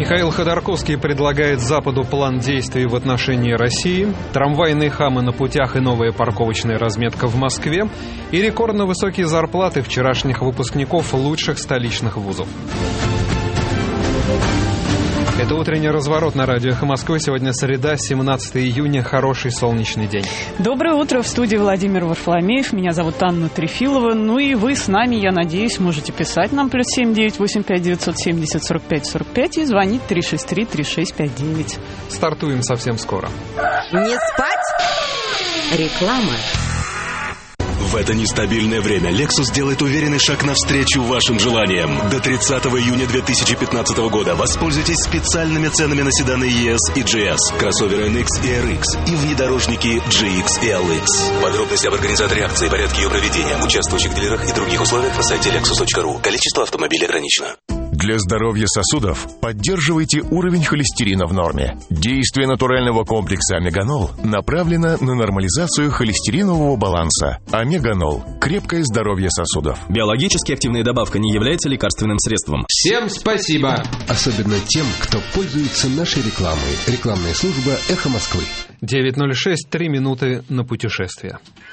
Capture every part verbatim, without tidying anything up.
Михаил Ходорковский предлагает Западу план действий в отношении России, трамвайные хамы на путях и новая парковочная разметка в Москве и рекордно высокие зарплаты вчерашних выпускников лучших столичных вузов. Это утренний разворот на радио «Эхо Москвы». Сегодня среда, семнадцатое июня. Хороший солнечный день. Доброе утро. В студии Владимир Варфоломеев. Меня зовут Анна Трефилова. Ну и вы с нами, я надеюсь, можете писать нам плюс семь девять восемь пять девятьсот семьдесят сорок пять сорок пять и звонить три шесть три три шесть пять девять. Стартуем совсем скоро. Не спать. Реклама. В это нестабильное время Lexus делает уверенный шаг навстречу вашим желаниям. До тридцатого июня две тысячи пятнадцатого года воспользуйтесь специальными ценами на седаны и эс и джи эс, кроссоверы эн икс и эр икс и внедорожники джи икс и эл икс. Подробности об организаторе акции и порядке ее проведения, участвующих дилерах и других условиях на сайте лексус точка ру. Количество автомобилей ограничено. Для здоровья сосудов поддерживайте уровень холестерина в норме. Действие натурального комплекса Омеганол направлено на нормализацию холестеринового баланса. Омеганол – крепкое здоровье сосудов. Биологически активная добавка не является лекарственным средством. Всем спасибо! Особенно тем, кто пользуется нашей рекламой. Рекламная служба «Эхо Москвы». девять ноль шесть, три минуты на путешествие.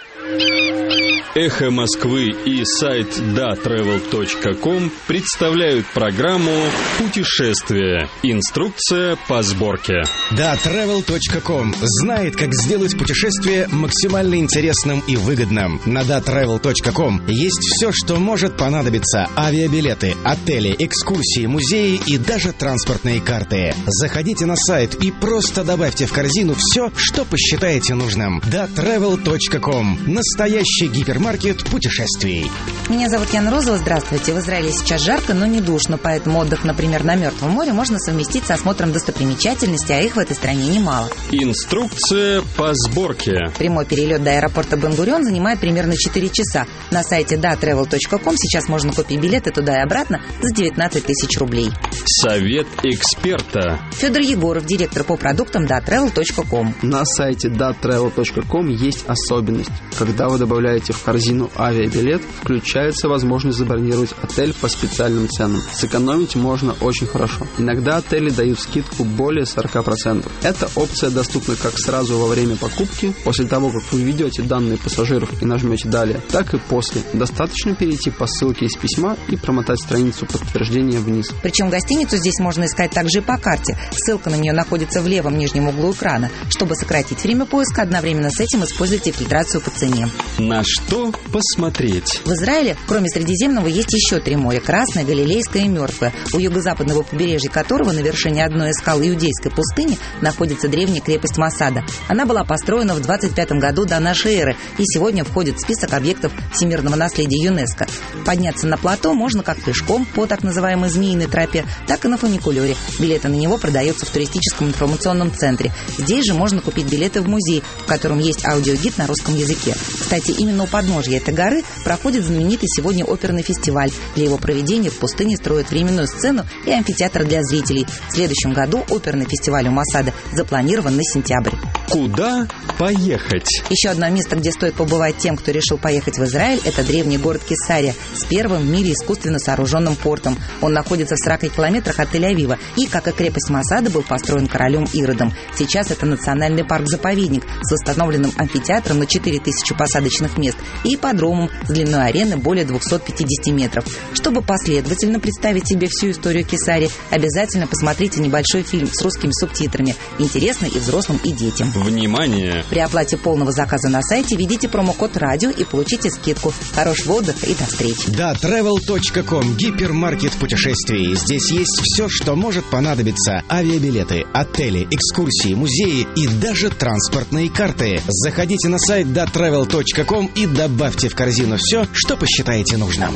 «Эхо Москвы» и сайт да тревел точка ком представляют программу «Путешествие. Инструкция по сборке». да тревел точка ком знает, как сделать путешествие максимально интересным и выгодным. На да тревел точка ком есть все, что может понадобиться: авиабилеты, отели, экскурсии, музеи и даже транспортные карты. Заходите на сайт и просто добавьте в корзину все, что посчитаете нужным. да тревел точка ком. Настоящий гипермаркет путешествий. Меня зовут Яна Розова. Здравствуйте. В Израиле сейчас жарко, но не душно, поэтому отдых, например, на Мертвом море можно совместить с осмотром достопримечательностей, а их в этой стране немало. Инструкция по сборке. Прямой перелет до аэропорта Бен-Гурион занимает примерно четыре часа. На сайте да тревел точка ком сейчас можно купить билеты туда и обратно за девятнадцать тысяч рублей. Совет эксперта. Федор Егоров, директор по продуктам да тревел точка ком. На сайте да тревел точка ком есть особенность. Когда вы добавляете в корзину авиабилет, включается возможность забронировать отель по специальным ценам. Сэкономить можно очень хорошо. Иногда отели дают скидку более сорок процентов. Эта опция доступна как сразу во время покупки, после того, как вы введете данные пассажиров и нажмете «Далее», так и после. Достаточно перейти по ссылке из письма и промотать страницу подтверждения вниз. Причем гостиницу здесь можно искать также и по карте. Ссылка на нее находится в левом нижнем углу экрана. Чтобы сократить время поиска, одновременно с этим используйте фильтрацию по цене. На что посмотреть? В Израиле, кроме Средиземного, есть еще три моря: Красное, Галилейское и Мертвое, у юго-западного побережья которого на вершине одной из скал Иудейской пустыни находится древняя крепость Масада. Она была построена в двадцать пятом году до нашей эры и сегодня входит в список объектов всемирного наследия ЮНЕСКО. Подняться на плато можно как пешком по так называемой змеиной тропе, так и на фуникулере. Билеты на него продаются в туристическом информационном центре. Здесь же можно купить билеты в музей, в котором есть аудиогид на русском языке. Кстати, именно у подножья этой горы проходит знаменитый сегодня оперный фестиваль. Для его проведения в пустыне строят временную сцену и амфитеатр для зрителей. В следующем году оперный фестиваль у Масада запланирован на сентябрь. Куда поехать? Еще одно место, где стоит побывать тем, кто решил поехать в Израиль, это древний город Кесария с первым в мире искусственно сооруженным портом. Он находится в сорока километрах от Тель-Авива и, как и крепость Масада, был построен королем Иродом. Сейчас это национальный парк-заповедник с восстановленным амфитеатром на четыре тысячи посадочных мест и ипподромом с длиной арены более двухсот пятидесяти метров. Чтобы последовательно представить себе всю историю Кесарии, обязательно посмотрите небольшой фильм с русскими субтитрами. Интересно и взрослым, и детям. Внимание! При оплате полного заказа на сайте введите промокод «Радио» и получите скидку. Хорошего отдыха и до встречи. да тревел точка ком. Гипермаркет путешествий. Здесь есть все, что может понадобиться: авиабилеты, отели, экскурсии, музеи и даже транспортные карты. Заходите на сайт да тревел точка ком и добавьте в корзину все, что посчитаете нужным.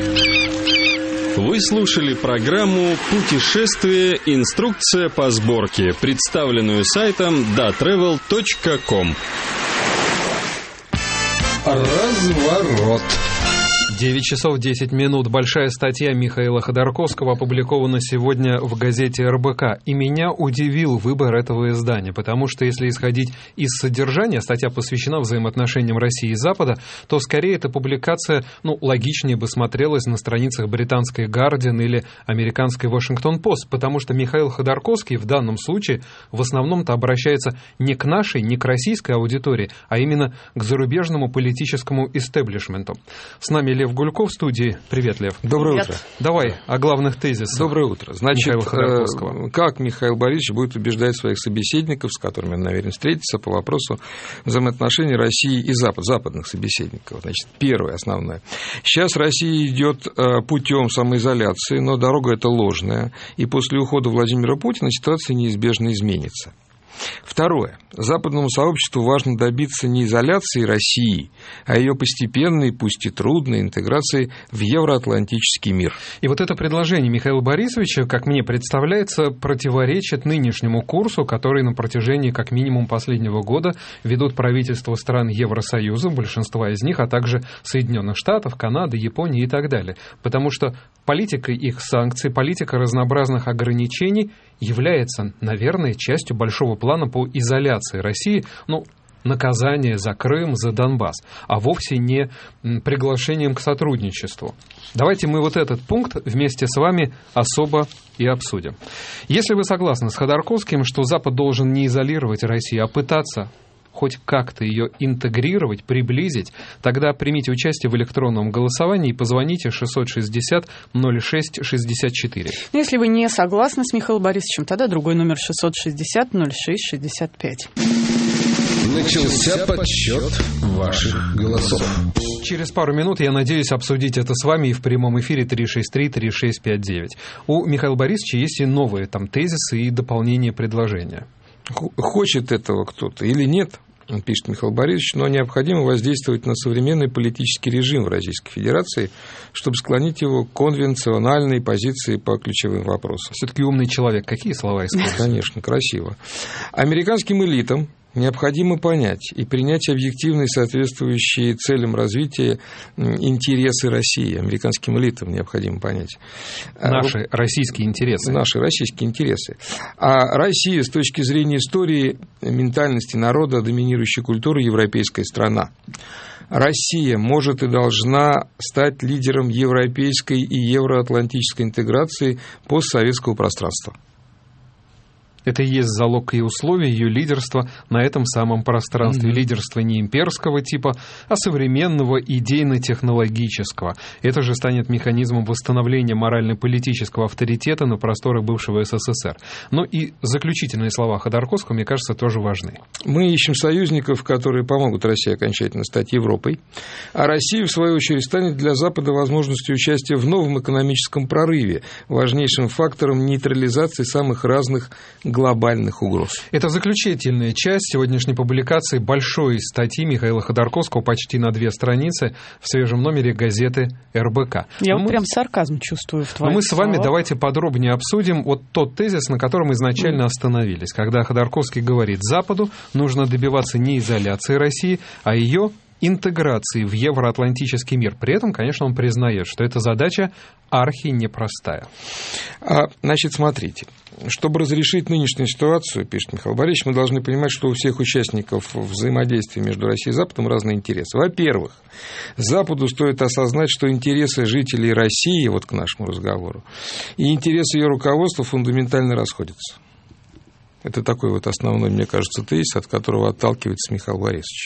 Вы слушали программу «Путешествие. Инструкция по сборке», представленную сайтом да тревел точка ком. Разворот. девять часов десять минут. Большая статья Михаила Ходорковского опубликована сегодня в газете эр бэ ка. И меня удивил выбор этого издания, потому что если исходить из содержания, статья посвящена взаимоотношениям России и Запада, то скорее эта публикация, ну, логичнее бы смотрелась на страницах британской «Гардиан» или американской «Вашингтон-Пост», потому что Михаил Ходорковский в данном случае в основном-то обращается не к нашей, не к российской аудитории, а именно к зарубежному политическому истеблишменту. С нами Лев Гульков в студии. Привет, Лев. Доброе Привет. утро. Давай о главных тезисах. Доброе утро. Значит, Михаила Ходорковского. Как Михаил Борисович будет убеждать своих собеседников, с которыми он намерен встретиться, по вопросу взаимоотношений России и Запада, западных собеседников. Значит, первое, основное. Сейчас Россия идет путем самоизоляции, но дорога эта ложная, и после ухода Владимира Путина ситуация неизбежно изменится. Второе. Западному сообществу важно добиться не изоляции России, а ее постепенной, пусть и трудной, интеграции в евроатлантический мир. И вот это предложение Михаила Борисовича, как мне представляется, противоречит нынешнему курсу, который на протяжении как минимум последнего года ведут правительства стран Евросоюза, большинства из них, а также Соединенных Штатов, Канады, Японии и так далее. Потому что политика их санкций, политика разнообразных ограничений является, наверное, частью большого плана по изоляции России, ну, наказание за Крым, за Донбасс, а вовсе не приглашением к сотрудничеству. Давайте мы вот этот пункт вместе с вами особо и обсудим. Если вы согласны с Ходорковским, что Запад должен не изолировать Россию, а пытаться хоть как-то ее интегрировать, приблизить, тогда примите участие в электронном голосовании и позвоните шестьсот шестьдесят ноль шесть шестьдесят четыре. Если вы не согласны с Михаилом Борисовичем, тогда другой номер шестьсот шестьдесят ноль шесть шестьдесят пять. Начался подсчет ваших голосов. Через пару минут, я надеюсь, обсудить это с вами и в прямом эфире три шесть три три шесть пять девять. У Михаила Борисовича есть и новые там тезисы и дополнения предложения. Хочет этого кто-то или нет, пишет Михаил Борисович, но необходимо воздействовать на современный политический режим в Российской Федерации, чтобы склонить его к конвенциональной позиции по ключевым вопросам. Все-таки умный человек. Какие слова используют? Конечно, красиво. Американским элитам необходимо понять и принять объективные, соответствующие целям развития интересы России. Американским элитам необходимо понять. Наши российские интересы. Наши российские интересы. А Россия с точки зрения истории, ментальности народа, доминирующей культуры, европейская страна. Россия может и должна стать лидером европейской и евроатлантической интеграции постсоветского пространства. Это и есть залог и условия ее лидерства на этом самом пространстве. Mm-hmm. Лидерство не имперского типа, а современного, идейно-технологического. Это же станет механизмом восстановления морально-политического авторитета на просторах бывшего эс эс эс эр. Но и заключительные слова Ходорковского, мне кажется, тоже важны. Мы ищем союзников, которые помогут России окончательно стать Европой, а Россия, в свою очередь, станет для Запада возможностью участия в новом экономическом прорыве, важнейшим фактором нейтрализации самых разных глобальных угроз. Это заключительная часть сегодняшней публикации большой статьи Михаила Ходорковского почти на две страницы в свежем номере газеты эр бэ ка. Я вот мы... прям сарказм чувствую в твоих Но мы с вами словах. Давайте подробнее обсудим вот тот тезис, на котором изначально mm. остановились, когда Ходорковский говорит: Западу нужно добиваться не изоляции России, а ее интеграции в евроатлантический мир. При этом, конечно, он признает, что эта задача архи непростая. А, значит, смотрите. Чтобы разрешить нынешнюю ситуацию, пишет Михаил Борисович, мы должны понимать, что у всех участников взаимодействия между Россией и Западом разные интересы. Во-первых, Западу стоит осознать, что интересы жителей России, вот к нашему разговору, и интересы ее руководства фундаментально расходятся. Это такой вот основной, мне кажется, тезис, от которого отталкивается Михаил Борисович.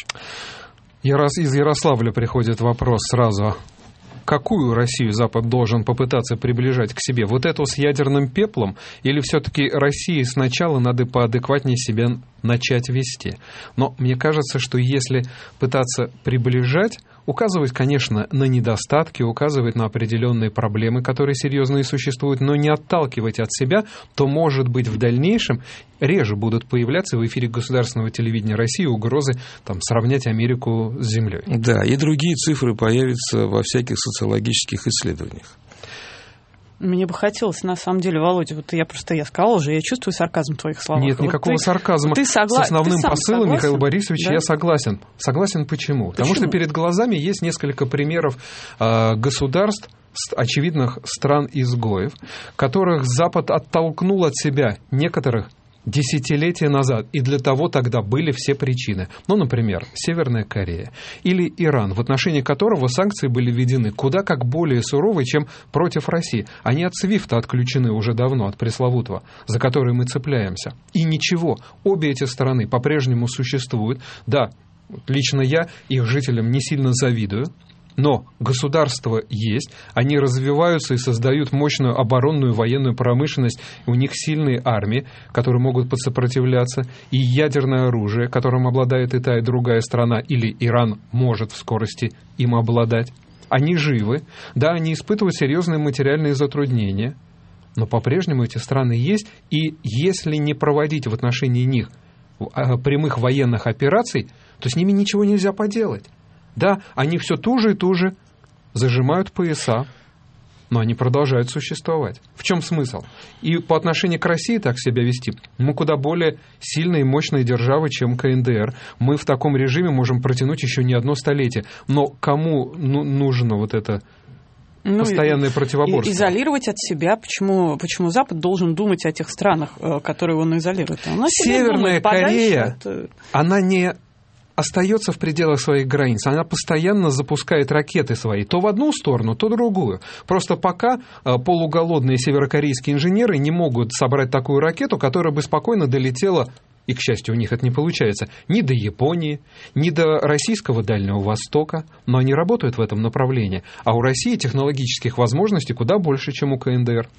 Из Ярославля приходит вопрос сразу. Какую Россию Запад должен попытаться приближать к себе? Вот эту с ядерным пеплом? Или все-таки России сначала надо поадекватнее себя начать вести? Но мне кажется, что если пытаться приближать, указывать, конечно, на недостатки, указывать на определенные проблемы, которые серьезные существуют, но не отталкивать от себя, то, может быть, в дальнейшем реже будут появляться в эфире государственного телевидения России угрозы там, сравнять Америку с землей. Да, и другие цифры появятся во всяких социологических исследованиях. Мне бы хотелось, на самом деле, Володя, вот я просто, я сказала уже, я чувствую сарказм в твоих словах. Нет, вот никакого ты, сарказма. Ты согла... С основным ты посылом, согласен? Михаил Борисович, да? Я согласен. Согласен почему? почему? Потому что перед глазами есть несколько примеров э, государств, очевидных стран-изгоев, которых Запад оттолкнул от себя некоторых десятилетия назад, и для того тогда были все причины. Ну, например, Северная Корея или Иран, в отношении которого санкции были введены куда как более суровые, чем против России. Они от свифта отключены уже давно, от пресловутого, за который мы цепляемся. И ничего, обе эти стороны по-прежнему существуют. Да, лично я их жителям не сильно завидую, но государства есть, они развиваются и создают мощную оборонную военную промышленность, у них сильные армии, которые могут подсопротивляться, и ядерное оружие, которым обладает и та, и другая страна, или Иран может в скорости им обладать. Они живы, да, они испытывают серьезные материальные затруднения, но по-прежнему эти страны есть, и если не проводить в отношении них прямых военных операций, то с ними ничего нельзя поделать. Да, они все туже и туже зажимают пояса, но они продолжают существовать. В чем смысл? И по отношению к России так себя вести. Мы куда более сильные и мощные державы, чем КНДР. Мы в таком режиме можем протянуть еще не одно столетие. Но кому ну, нужно вот это ну, постоянное противоборство? Изолировать от себя. Почему, почему Запад должен думать о тех странах, которые он изолирует? Северная Корея, от... она не... остается в пределах своих границ. Она постоянно запускает ракеты свои то в одну сторону, то в другую. Просто пока полуголодные северокорейские инженеры не могут собрать такую ракету, которая бы спокойно долетела, и, к счастью, у них это не получается, ни до Японии, ни до российского Дальнего Востока, но они работают в этом направлении. А у России технологических возможностей куда больше, чем у КНДР.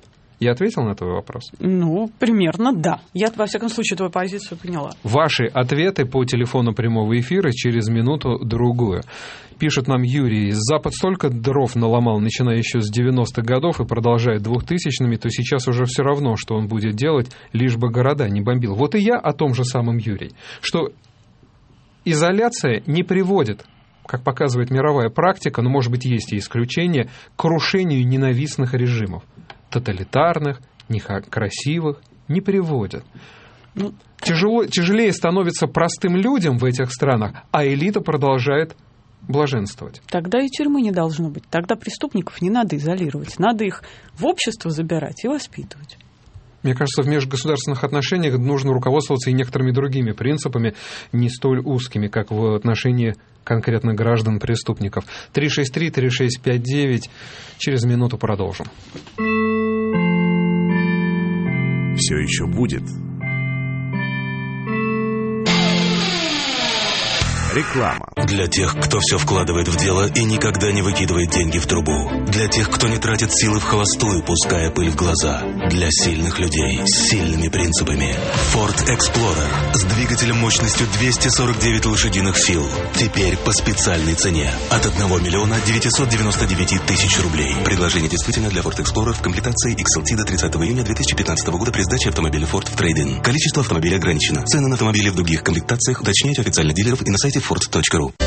Я ответил на твой вопрос? Ну, примерно, да. Я, во всяком случае, твою позицию поняла. Ваши ответы по телефону прямого эфира через минуту-другую. Пишет нам Юрий: Запад столько дров наломал, начиная еще с девяностых годов и продолжает двухтысячными, то сейчас уже все равно, что он будет делать, лишь бы города не бомбил. Вот и я о том же самом, Юрий, что изоляция не приводит, как показывает мировая практика, но, может быть, есть и исключения, к крушению ненавистных режимов. Тоталитарных, некрасивых, не приводят. Ну, Тяжело, тяжелее становится простым людям в этих странах, а элита продолжает блаженствовать. Тогда и тюрьмы не должно быть. Тогда преступников не надо изолировать. Надо их в общество забирать и воспитывать. Мне кажется, в межгосударственных отношениях нужно руководствоваться и некоторыми другими принципами, не столь узкими, как в отношении конкретно граждан-преступников. три шесть три три шесть пять девять. Через минуту продолжим. Все еще будет. Реклама. Для тех, кто все вкладывает в дело и никогда не выкидывает деньги в трубу. Для тех, кто не тратит силы вхолостую, пуская пыль в глаза. Для сильных людей с сильными принципами. Ford Explorer с двигателем мощностью двести сорок девять лошадиных сил. Теперь по специальной цене. От одного миллиона девятьсот девяносто девять тысяч рублей. Предложение действительно для Ford Explorer в комплектации икс эл ти до тридцатого июня две тысячи пятнадцатого года при сдаче автомобиля Ford в трейд-ин. Количество автомобилей ограничено. Цены на автомобили в других комплектациях уточняйте у официальных дилеров и на сайте форд точка ру.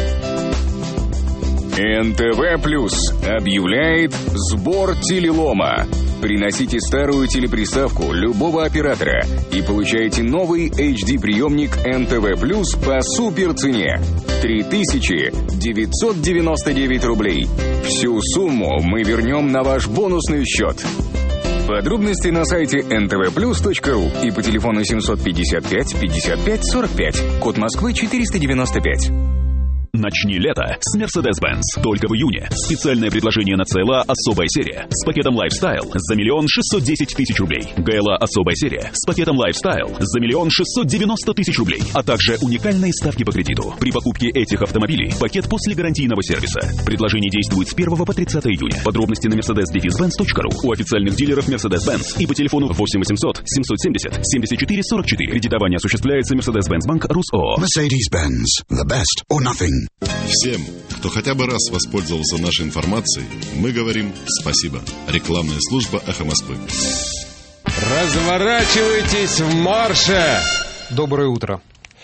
эн тэ вэ Плюс объявляет сбор телелома. Приносите старую телеприставку любого оператора и получайте новый эйч ди-приемник эн тэ вэ Плюс по суперцене. три тысячи девятьсот девяносто девять рублей. Всю сумму мы вернем на ваш бонусный счет. Подробности на сайте эн тэ вэ плюс точка ру и по телефону семьсот пятьдесят пять пятьдесят пять сорок пять. Код Москвы четыреста девяносто пять. Начни лето с Mercedes-Benz. Только в июне. Специальное предложение на си эл а «Особая серия» с пакетом Lifestyle за миллион шестьсот десять тысяч рублей. джи эл а «Особая серия» с пакетом Lifestyle за миллион шестьсот девяносто тысяч рублей. А также уникальные ставки по кредиту. При покупке этих автомобилей пакет после гарантийного сервиса. Предложение действует с первого по тридцатое июня. Подробности на мерседес бенз точка ру у официальных дилеров Mercedes-Benz и по телефону восемь восемьсот семьсот семьдесят семьдесят четыре сорок четыре. Кредитование осуществляется Mercedes-Benz Bank РусООО. Mercedes-Benz. The best or nothing. Всем, кто хотя бы раз воспользовался нашей информацией, мы говорим спасибо. Рекламная служба «Эхо Москвы». Разворачивайтесь в марше! Доброе утро.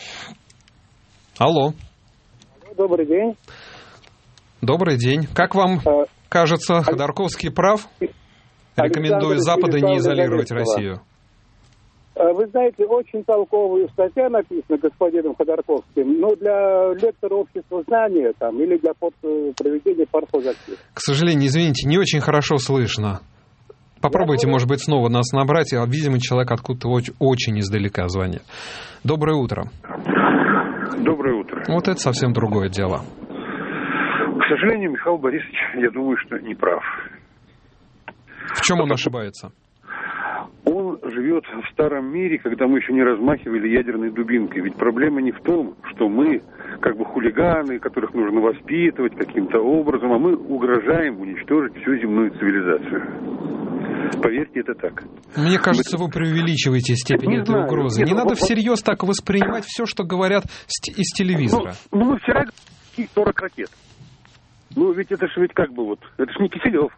Алло. Добрый день. Добрый день. Как вам а... кажется, Ходорковский прав? Рекомендую Александр Западу не изолировать Галицкого. Россию. Вы знаете, очень толковая статья написана господином Ходорковским, но для лектора общества знания там, или для под, проведения пархозактив. К сожалению, извините, не очень хорошо слышно. Попробуйте, может быть, снова нас набрать, а, видимо, человек откуда-то очень, очень издалека звонит. Доброе утро. Доброе утро. Вот это совсем другое дело. К сожалению, Михаил Борисович, я думаю, что не прав. В чем он ошибается? Он живет в старом мире, когда мы еще не размахивали ядерной дубинкой. Ведь проблема не в том, что мы как бы хулиганы, которых нужно воспитывать каким-то образом, а мы угрожаем уничтожить всю земную цивилизацию. Поверьте, это так. Мне кажется, вы преувеличиваете степень Не этой знаю. угрозы. Нет, не ну, надо вот- всерьез так воспринимать все, что говорят с- из телевизора. Ну, ну, вы вчера говорили сорок ракет. Ну, ведь это же ведь как бы вот, это же не Киселев.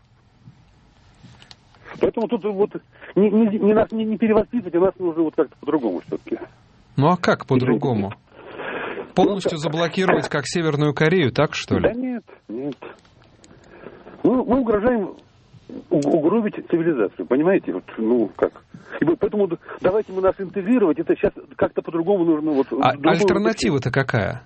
Поэтому тут вот не, не, не нас не, не перевоспитывать, а нас нужно вот как-то по-другому все-таки. Ну а как по-другому? Полностью заблокировать, как Северную Корею, так что ли? Да нет, нет. Ну, мы угрожаем у- угробить цивилизацию, понимаете? Вот, ну, как? И вот поэтому давайте мы нас интегрировать, это сейчас как-то по-другому нужно. Вот, А другую- альтернатива-то какая?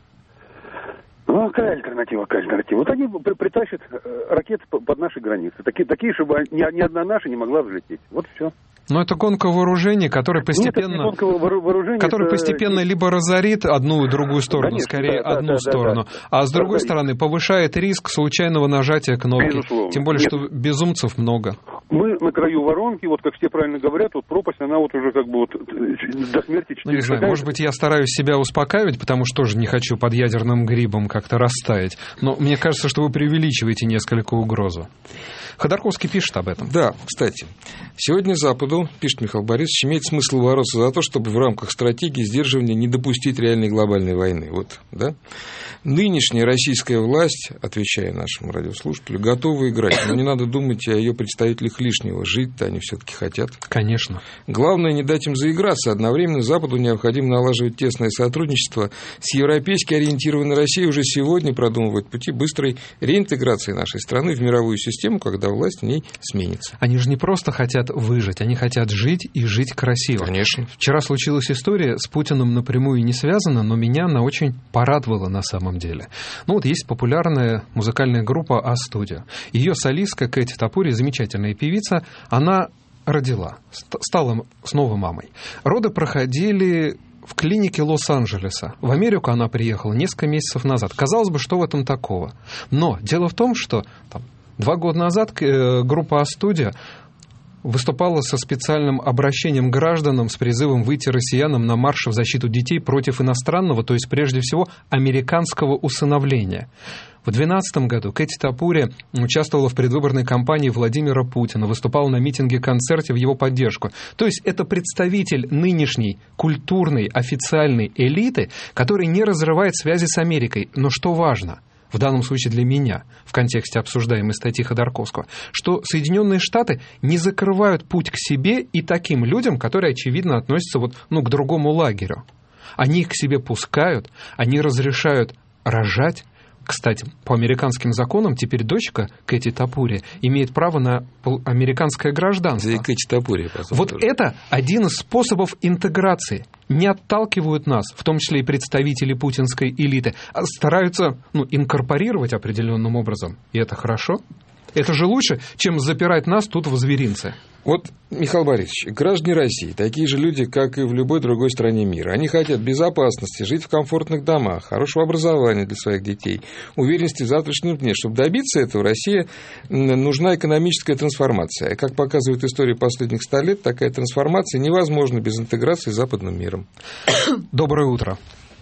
Ну, какая альтернатива, какая альтернатива? Вот они при- притащат э, ракеты по- под наши границы. Такие, такие, чтобы ни, ни одна наша не могла взлететь. Вот все. Ну, это гонка вооружений, которая Нет, это не постепенно, гонка воору- вооружений, которая это- постепенно либо разорит одну и другую сторону, Конечно, скорее да, да, одну да, да, сторону, да. а с другой Разорит. стороны повышает риск случайного нажатия кнопки. Безусловно. Тем более, Нет. что безумцев много. Мы на краю воронки, вот как все правильно говорят, вот пропасть, она вот уже как бы вот э, до смерти Ну, не знаю, шагает. может быть, я стараюсь себя успокаивать, потому что тоже не хочу под ядерным грибом как-то растаять. Но мне кажется, что вы преувеличиваете несколько угрозу. Ходорковский пишет об этом. Да, кстати, сегодня Западу, пишет Михаил Борисович, имеет смысл бороться за то, чтобы в рамках стратегии сдерживания не допустить реальной глобальной войны. Вот, да? Нынешняя российская власть, отвечая нашему радиослушателю, готова играть, но не надо думать о ее представителях лишнего. Жить-то они все-таки хотят. Конечно. Главное, не дать им заиграться. Одновременно Западу необходимо налаживать тесное сотрудничество с европейски ориентированной Россией. Уже сегодня продумывать пути быстрой реинтеграции нашей страны в мировую систему, когда власть в ней сменится. Они же не просто хотят выжить, они хотят жить и жить красиво. Конечно. Вчера случилась история, с Путиным напрямую не связана, но меня она очень порадовала на самом деле. Ну вот есть популярная музыкальная группа А-студио. Ее солистка Кэти Топури, замечательная певица, она родила, ст- стала снова мамой. Роды проходили в клинике Лос-Анджелеса. В Америку она приехала несколько месяцев назад. Казалось бы, что в этом такого? Но дело в том, что там, два года назад э, группа А-студио выступала со специальным обращением к гражданам с призывом выйти россиянам на марш в защиту детей против иностранного, то есть прежде всего американского усыновления. В две тысячи двенадцатом году Кэти Топури участвовала в предвыборной кампании Владимира Путина, выступала на митинге-концерте в его поддержку. То есть это представитель нынешней культурной официальной элиты, который не разрывает связи с Америкой. Но что важно, в данном случае для меня, в контексте обсуждаемой статьи Ходорковского, что Соединенные Штаты не закрывают путь к себе и таким людям, которые, очевидно, относятся вот, ну, к другому лагерю. Они их к себе пускают, они разрешают рожать. Кстати, по американским законам теперь дочка Кэти Топури имеет право на американское гражданство. Да и Кэти Топури, вот тоже. это один из способов интеграции. Не отталкивают нас, в том числе и представители путинской элиты, а стараются ну, инкорпорировать определенным образом. И это хорошо. Это же лучше, чем запирать нас тут в зверинце. Вот, Михаил Борисович, граждане России, такие же люди, как и в любой другой стране мира. Они хотят безопасности, жить в комфортных домах, хорошего образования для своих детей, уверенности в завтрашнем дне. Чтобы добиться этого, России нужна экономическая трансформация. И, как показывает история последних ста лет, такая трансформация невозможна без интеграции с западным миром. Доброе утро.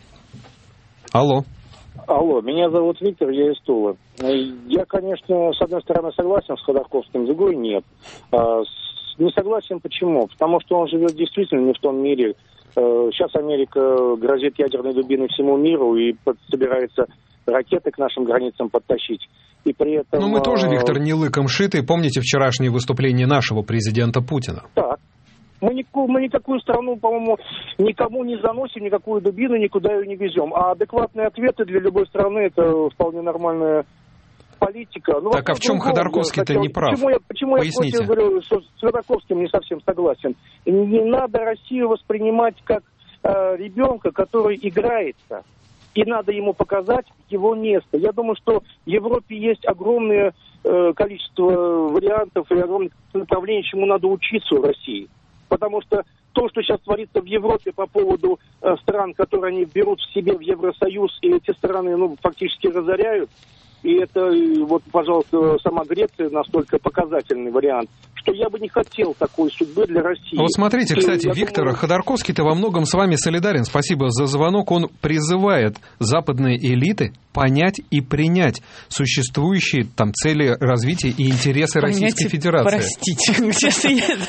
Алло. Алло, меня зовут Виктор, я из Тулы. Я, конечно, с одной стороны согласен с Ходорковским, с другой нет. Не согласен почему? Потому что он живет действительно не в том мире. Сейчас Америка грозит ядерной дубиной всему миру и собирается ракеты к нашим границам подтащить. И при этом... Ну, мы тоже, Виктор, не лыком шиты. Помните вчерашнее выступление нашего президента Путина? Так. Мы, нику, мы никакую страну, по-моему, никому не заносим, никакую дубину, никуда ее не везем. А адекватные ответы для любой страны – это вполне нормальная политика. Ну, так а в чем Ходорковский-то не прав? Почему я, почему я против, говорю, что с Ходорковским не совсем согласен? Не надо Россию воспринимать как э, ребенка, который играется. И надо ему показать его место. Я думаю, что в Европе есть огромное э, количество вариантов и огромное направлений, чему надо учиться в России. Потому что то, что сейчас творится в Европе по поводу э, стран, которые они берут в себе в Евросоюз, и эти страны ну, фактически разоряют, и это, вот, пожалуйста, сама Греция настолько показательный вариант, что я бы не хотел такой судьбы для России. Вот смотрите, кстати, и, Виктор думаю... Ходорковский-то во многом с вами солидарен. Спасибо за звонок. Он призывает западные элиты понять и принять существующие там цели развития и интересы понять Российской Федерации. Простите, где-то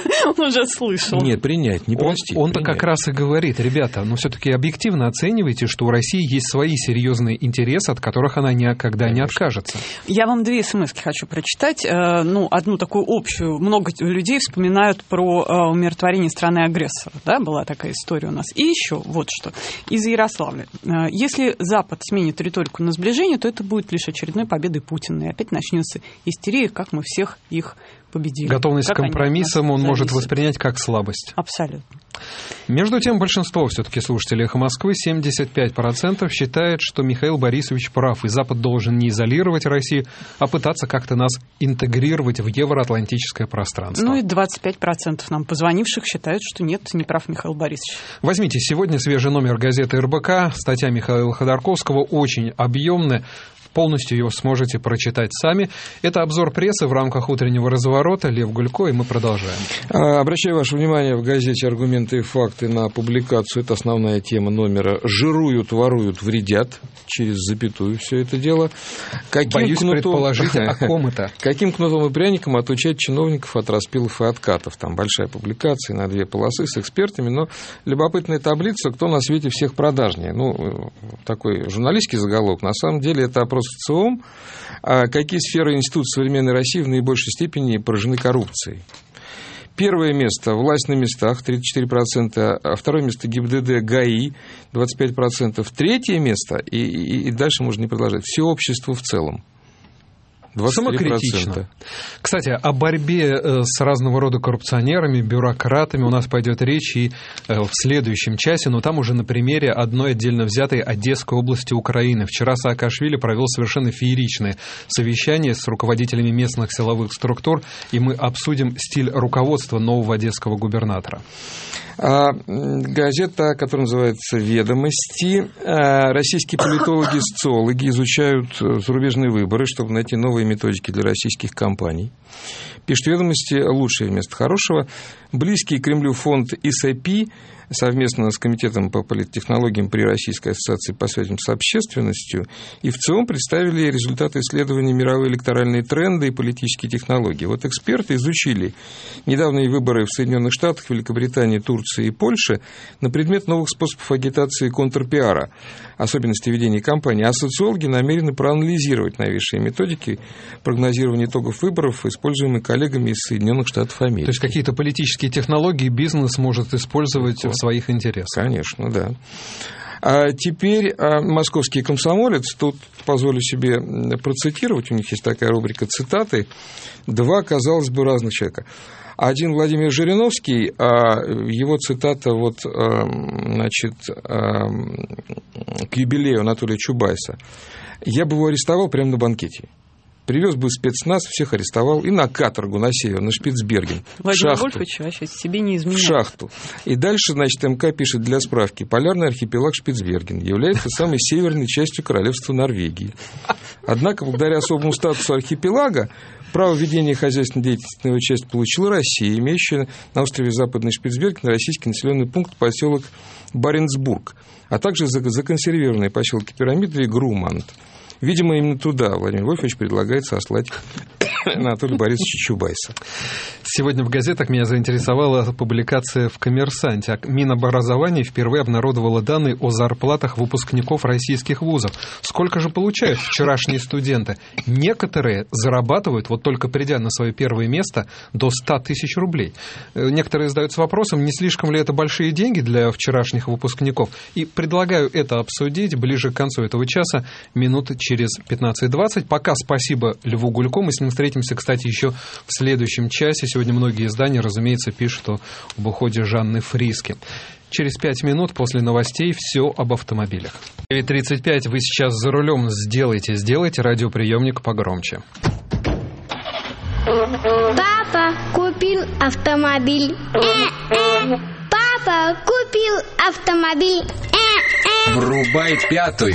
я уже слышал. Нет, принять, не простить. Он-то принять. Как раз и говорит, ребята, ну все-таки объективно оценивайте, что у России есть свои серьезные интересы, от которых она никогда не откажется. Я вам две смски хочу прочитать. Ну, одну такую общую. Много людей вспоминают про умиротворение страны-агрессора. Да, была такая история у нас. И еще вот что. Из Ярославля. Если Запад сменит риторику на сближение, то это будет лишь очередной победой Путина. И опять начнется истерия, как мы всех их победили. Готовность как к компромиссам он может воспринять как слабость. Абсолютно. Между тем, большинство все-таки слушателей «Эхо Москвы», семьдесят пять процентов, считает, что Михаил Борисович прав, и Запад должен не изолировать Россию, а пытаться как-то нас интегрировать в евроатлантическое пространство. Ну и двадцать пять процентов нам позвонивших считают, что нет, не прав Михаил Борисович. Возьмите сегодня свежий номер газеты эр бэ ка, статья Михаила Ходорковского, очень объемная. Полностью его сможете прочитать сами. Это обзор прессы в рамках утреннего разворота. Лев Гулько, и мы продолжаем. Обращаю ваше внимание в газете «Аргументы и факты» на публикацию. Это основная тема номера. «Жируют, воруют, вредят». Через запятую все это дело. Каким Боюсь кнутом... предположить, о ком это. Каким кнутом и пряником отучать чиновников от распилов и откатов. Там большая публикация на две полосы с экспертами, но любопытная таблица, кто на свете всех продажнее. Ну, такой журналистский заголовок. На самом деле это опрос ЦИОМ, какие сферы института современной России в наибольшей степени поражены коррупцией. Первое место – власть на местах, тридцать четыре процента, а второе место – ГИБДД, ГАИ, двадцать пять процентов. Третье место, и, и, и дальше можно не продолжать, все общество в целом. Самокритично. Кстати, о борьбе с разного рода коррупционерами, бюрократами у нас пойдет речь и в следующем часе, но там уже на примере одной отдельно взятой Одесской области Украины. Вчера Саакашвили провел совершенно фееричное совещание с руководителями местных силовых структур, и мы обсудим стиль руководства нового одесского губернатора. Газета, которая называется «Ведомости». Российские политологи и социологи изучают зарубежные выборы, чтобы найти новые методики для российских компаний. Пишут «Ведомости» лучшее вместо хорошего. Близкий Кремлю фонд и эс эй пи совместно с Комитетом по политтехнологиям при Российской ассоциации по связям с общественностью и в ЦИОМ представили результаты исследований мировые электоральные тренды и политические технологии. Вот эксперты изучили недавние выборы в Соединенных Штатах, Великобритании, Турции и Польше на предмет новых способов агитации и контрпиара, особенности ведения кампании, а социологи намерены проанализировать новейшие методики прогнозирования итогов выборов, используемые коллегами из Соединенных Штатов Америки. То есть какие-то политические технологии бизнес может использовать в своих интересах. Конечно, да. А теперь московский комсомолец, тут позволю себе процитировать, у них есть такая рубрика «Цитаты», два, казалось бы, разных человека. Один Владимир Жириновский, его цитата вот, значит, к юбилею Анатолия Чубайса. «Я бы его арестовал прямо на банкете. Привез бы спецназ, всех арестовал и на каторгу на север, на Шпицберген. Владимир Вольфович вообще себе не изменяет. В шахту. И дальше, значит, МК пишет для справки. Полярный архипелаг Шпицберген является самой северной частью королевства Норвегии. Однако, благодаря особому статусу архипелага, право ведения хозяйственной деятельности на его часть получила Россия, имеющая на острове Западный Шпицберген российский населенный пункт поселок Баренцбург, а также законсервированные поселки Пирамиды и Грумант. Видимо, именно туда Владимир Вольфович предлагает сослать Анатолия Борисовича Чубайса. Сегодня в газетах меня заинтересовала публикация в «Коммерсанте». Минобразование впервые обнародовало данные о зарплатах выпускников российских вузов. Сколько же получают вчерашние студенты? Некоторые зарабатывают, вот только придя на свое первое место, до ста тысяч рублей. Некоторые задаются вопросом, не слишком ли это большие деньги для вчерашних выпускников. И предлагаю это обсудить ближе к концу этого часа, минут через пятнадцать-двадцать. Пока спасибо Льву Гулько. Мы с ним встретимся, кстати, еще в следующем часе. Сегодня многие издания, разумеется, пишут об уходе Жанны Фриске. Через пять минут после новостей все об автомобилях. девять тридцать пять. Вы сейчас за рулем. Сделайте, сделайте радиоприемник погромче. Папа купил автомобиль. Э-э. Папа купил автомобиль. Э-э. Врубай пятую.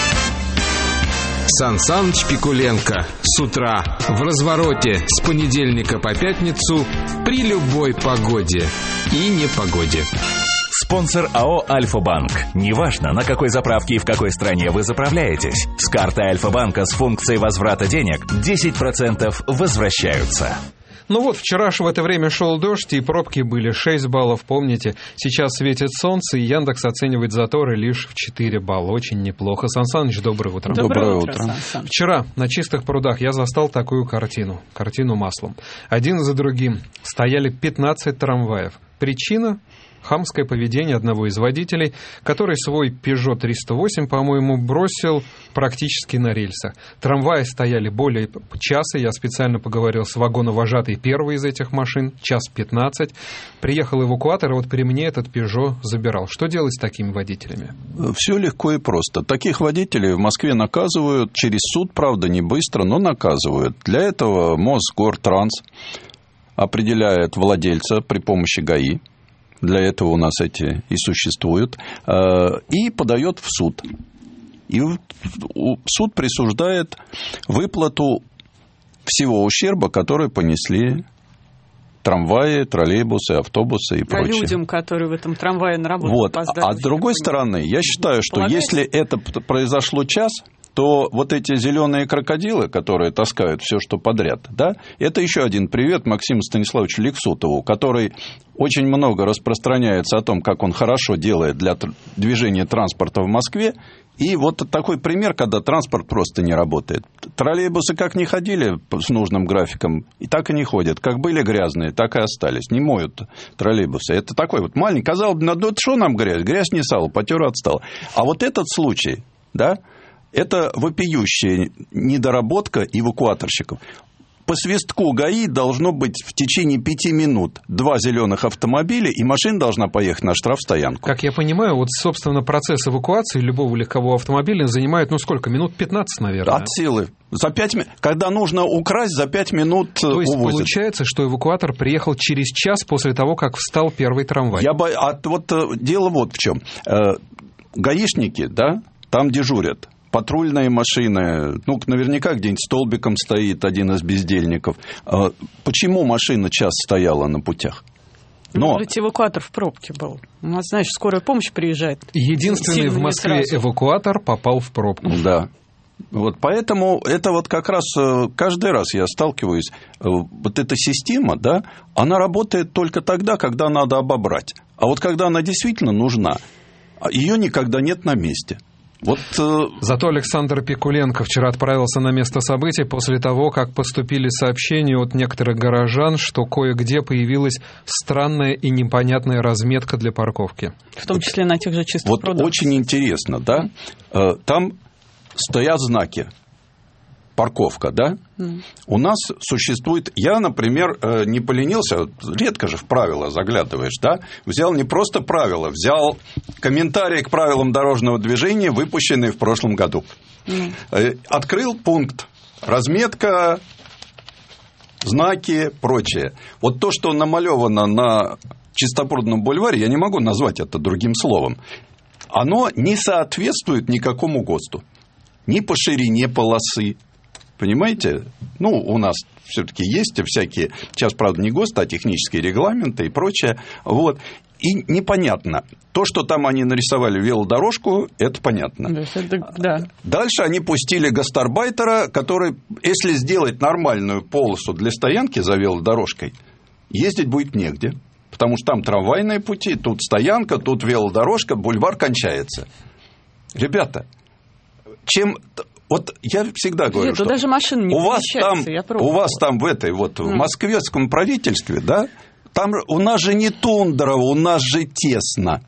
Сан Саныч Пикуленко с утра в развороте с понедельника по пятницу при любой погоде и непогоде. Спонсор АО «Альфа-Банк». Неважно, на какой заправке и в какой стране вы заправляетесь. С карты Альфа-Банка с функцией возврата денег десять процентов возвращаются. Ну вот, вчера же в это время шел дождь, и пробки были шесть баллов, помните. Сейчас светит солнце, и Яндекс оценивает заторы лишь в четыре балла. Очень неплохо. Сан Саныч, доброе утро. Доброе, доброе утро. утро. Вчера на Чистых прудах я застал такую картину. Картину маслом. Один за другим стояли пятнадцать трамваев. Причина? Хамское поведение одного из водителей, который свой Пежо триста восемь, по-моему, бросил практически на рельсах. Трамваи стояли более часа. Я специально поговорил с вагоновожатой первой из этих машин. Час пятнадцать. Приехал эвакуатор, и вот при мне этот Пежо забирал. Что делать с такими водителями? Все легко и просто. Таких водителей в Москве наказывают через суд, правда, не быстро, но наказывают. Для этого Мосгортранс определяет владельца при помощи ГАИ. Для этого у нас эти и существуют, и подает в суд. И суд присуждает выплату всего ущерба, который понесли трамваи, троллейбусы, автобусы и прочее. А людям, которые в этом трамвае на работу вот. опоздали. А с другой стороны, я считаю, что если это произошло час, то вот эти зеленые крокодилы, которые таскают все, что подряд, да, это еще один привет Максиму Станиславовичу Лексутову, который очень много распространяется о том, как он хорошо делает для движения транспорта в Москве. И вот такой пример, когда транспорт просто не работает. Троллейбусы как не ходили с нужным графиком, и так и не ходят. Как были грязные, так и остались. Не моют троллейбусы. Это такой вот маленький. Казалось бы, ну что нам грязь? Грязь не сало, потер отстал. А вот этот случай, да, это вопиющая недоработка эвакуаторщиков. По свистку ГАИ должно быть в течение пяти минут два зеленых автомобиля, и машина должна поехать на штрафстоянку. Как я понимаю, вот, собственно, процесс эвакуации любого легкового автомобиля занимает, ну, сколько? Минут пятнадцать, наверное. От силы. За пять, когда нужно украсть, за пять минут То есть увозят. Получается, что эвакуатор приехал через час после того, как встал первый трамвай. Я бо... а вот дело вот в чем. Гаишники, да, там дежурят. Патрульные машины, ну, наверняка где-нибудь столбиком стоит один из бездельников. Почему машина час стояла на путях? Но... Может быть, эвакуатор в пробке был. У нас, знаешь, скорая помощь приезжает. Единственный в Москве эвакуатор попал в пробку. Да. Вот поэтому это вот как раз каждый раз я сталкиваюсь. Вот эта система, да, она работает только тогда, когда надо обобрать. А вот когда она действительно нужна, ее никогда нет на месте. Вот, э... Зато Александр Пикуленко вчера отправился на место событий после того, как поступили сообщения от некоторых горожан, что кое-где появилась странная и непонятная разметка для парковки. В том числе на тех же Чистых вот прудах. Очень интересно, да? Там стоят знаки. Парковка, да? Mm. У нас существует... Я, например, не поленился, редко же в правила заглядываешь, да? Взял не просто правила, взял комментарии к правилам дорожного движения, выпущенные в прошлом году. Mm. Открыл пункт. Разметка, знаки, прочее. Вот то, что намалевано на Чистопрудном бульваре, я не могу назвать это другим словом. Оно не соответствует никакому ГОСТу. Ни по ширине полосы, Понимаете? Ну, у нас все-таки есть всякие, сейчас, правда, не ГОСТ, а технические регламенты и прочее. Вот. И непонятно. То, что там они нарисовали велодорожку, это понятно. Да, это, да. Дальше они пустили гастарбайтера, который, если сделать нормальную полосу для стоянки за велодорожкой, ездить будет негде. Потому что там трамвайные пути, тут стоянка, тут велодорожка, бульвар кончается. Ребята, чем... Вот я всегда говорю, Нет, что даже машина не у вас там, я у вас там в этой вот mm. в москвецком правительстве, да, там у нас же не тундра, у нас же тесно.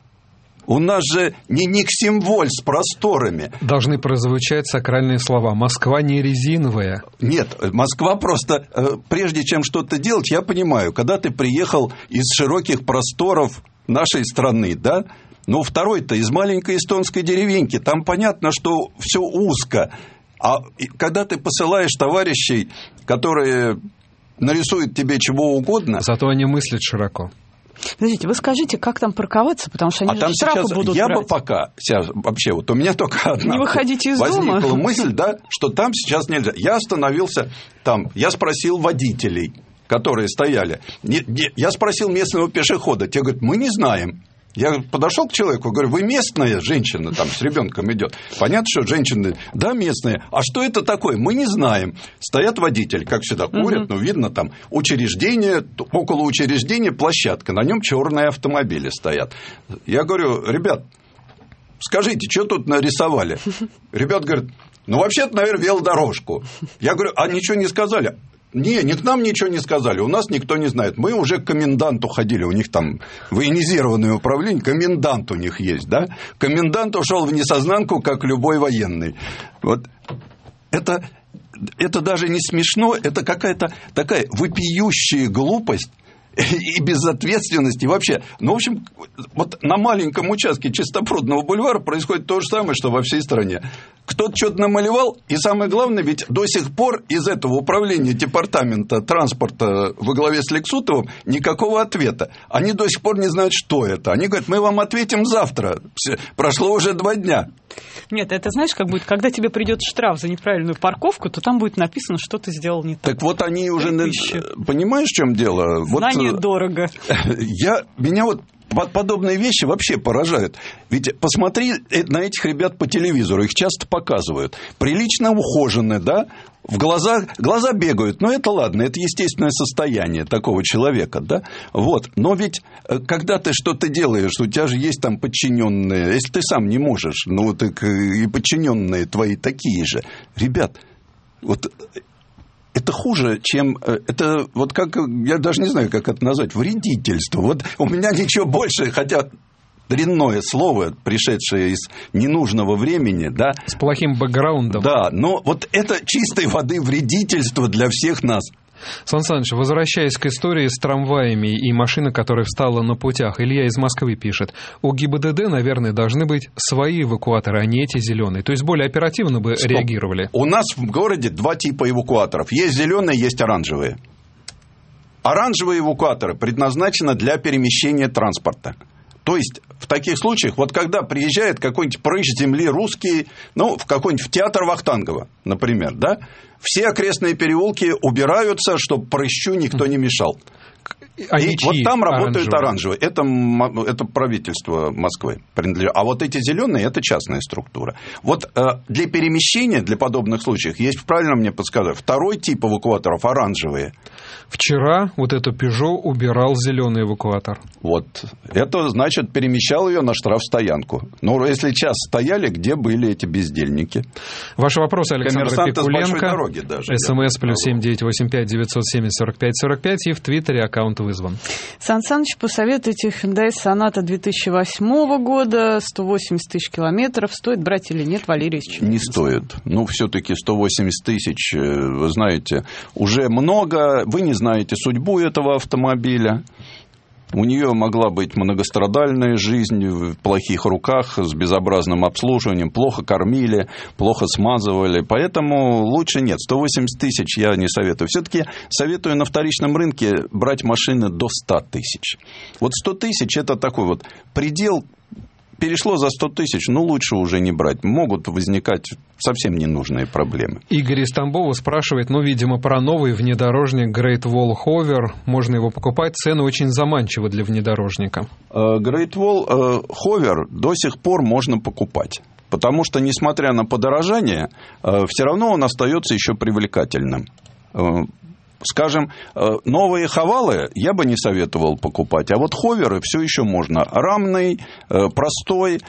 У нас же не Никсимволь с просторами. Должны прозвучать сакральные слова. Москва не резиновая. Нет, Москва просто, прежде чем что-то делать, я понимаю, когда ты приехал из широких просторов нашей страны, да, ну, второй-то из маленькой эстонской деревеньки, там понятно, что все узко. А когда ты посылаешь товарищей, которые нарисуют тебе чего угодно... Зато они мыслят широко. Подождите, вы скажите, как там парковаться, потому что они а там штрафы сейчас, будут я брать. бы пока, сейчас, вообще, вот у меня только одна... Не выходите из возникла дома. мысль, да, что там сейчас нельзя. Я остановился там, я спросил водителей, которые стояли. Не, не, я спросил местного пешехода, те говорят, мы не знаем. Я подошел к человеку, говорю, вы местная женщина, там с ребенком идет. Понятно, что женщины, да, местные. А что это такое? Мы не знаем. Стоят водители, как всегда, курят, угу. ну, видно там учреждение, около учреждения площадка, на нем черные автомобили стоят. Я говорю, ребят, скажите, что тут нарисовали? Ребят говорят, ну, вообще-то, наверное, велодорожку. Я говорю, а ничего не сказали? Не, ни к нам ничего не сказали, у нас никто не знает. Мы уже к коменданту ходили, у них там военизированное управление, комендант у них есть, да? Комендант ушел в несознанку, как любой военный. Вот это, это даже не смешно, это какая-то такая вопиющая глупость и безответственность, и вообще, ну, в общем, вот на маленьком участке Чистопрудного бульвара происходит то же самое, что во всей стране. Кто-то что-то намалевал, и самое главное, ведь до сих пор из этого управления департамента транспорта во главе с Лексутовым никакого ответа. Они до сих пор не знают, что это. Они говорят, мы вам ответим завтра. Прошло уже два дня. Нет, это знаешь, как будет, когда тебе придет штраф за неправильную парковку, то там будет написано, что ты сделал не так. Так вот они уже... Понимаешь, в чем дело? Знание вот, дорого. Я, меня вот подобные вещи вообще поражают. Ведь посмотри на этих ребят по телевизору, их часто показывают. Прилично ухожены, да? В глазах, глаза бегают, но это ладно, это естественное состояние такого человека, да? Вот. Но ведь, когда ты что-то делаешь, у тебя же есть там подчиненные, если ты сам не можешь, ну, так и подчиненные твои такие же. Ребят, вот... Это хуже, чем... Это вот как... Я даже не знаю, как это назвать. Вредительство. Вот у меня ничего больше, хотя дрянное слово, пришедшее из ненужного времени, да. С плохим бэкграундом. Да, но вот это чистой воды вредительство для всех нас. Сан Саныч, возвращаясь к истории с трамваями и машиной, которая встала на путях, Илья из Москвы пишет, у ГИБДД, наверное, должны быть свои эвакуаторы, а не эти зеленые. То есть более оперативно бы Стоп. реагировали. У нас в городе два типа эвакуаторов. Есть зеленые, есть оранжевые. Оранжевые эвакуаторы предназначены для перемещения транспорта. То есть в таких случаях, вот когда приезжает какой-нибудь прыщ земли русский, ну, в какой-нибудь в театр Вахтангова, например, да, все окрестные переулки убираются, чтобы прыщу никто не мешал. А и вот там работают оранжевые. Это, это правительство Москвы принадлежит. А вот эти зеленые – это частная структура. Вот э, для перемещения, для подобных случаев, есть, правильно мне подсказать, второй тип эвакуаторов – оранжевые. Вчера вот эту Peugeot убирал зеленый эвакуатор. Вот. Это значит, перемещал ее на штрафстоянку. Но если час стояли, где были эти бездельники? Ваши вопросы, Александр Пикуленко. СМС плюс семь девять восемь пять девятьсот семьдесят сорок пять сорок пять и в Твиттере аккаунт вызван. Сан Саныч, посоветуйте Hyundai Sonata две тысячи восьмого года, сто восемьдесят тысяч километров. Стоит брать или нет, Валерий? Не стоит. Ну, все-таки сто восемьдесят тысяч, вы знаете, уже много. Вы не знаете судьбу этого автомобиля. У нее могла быть многострадальная жизнь в плохих руках, с безобразным обслуживанием, плохо кормили, плохо смазывали, поэтому лучше нет. сто восемьдесят тысяч я не советую. Все-таки советую на вторичном рынке брать машины до ста тысяч. Вот сто тысяч – это такой вот предел, перешло за сто тысяч, ну, лучше уже не брать. Могут возникать совсем ненужные проблемы. Игорь из Тамбова спрашивает, ну, видимо, про новый внедорожник Great Wall Hover. Можно его покупать, цены очень заманчивы для внедорожника. Great Wall Hover до сих пор можно покупать. Потому что, несмотря на подорожание, все равно он остается еще привлекательным. Скажем, новые хавалы я бы не советовал покупать, а вот ховеры все еще можно. Рамный, простой.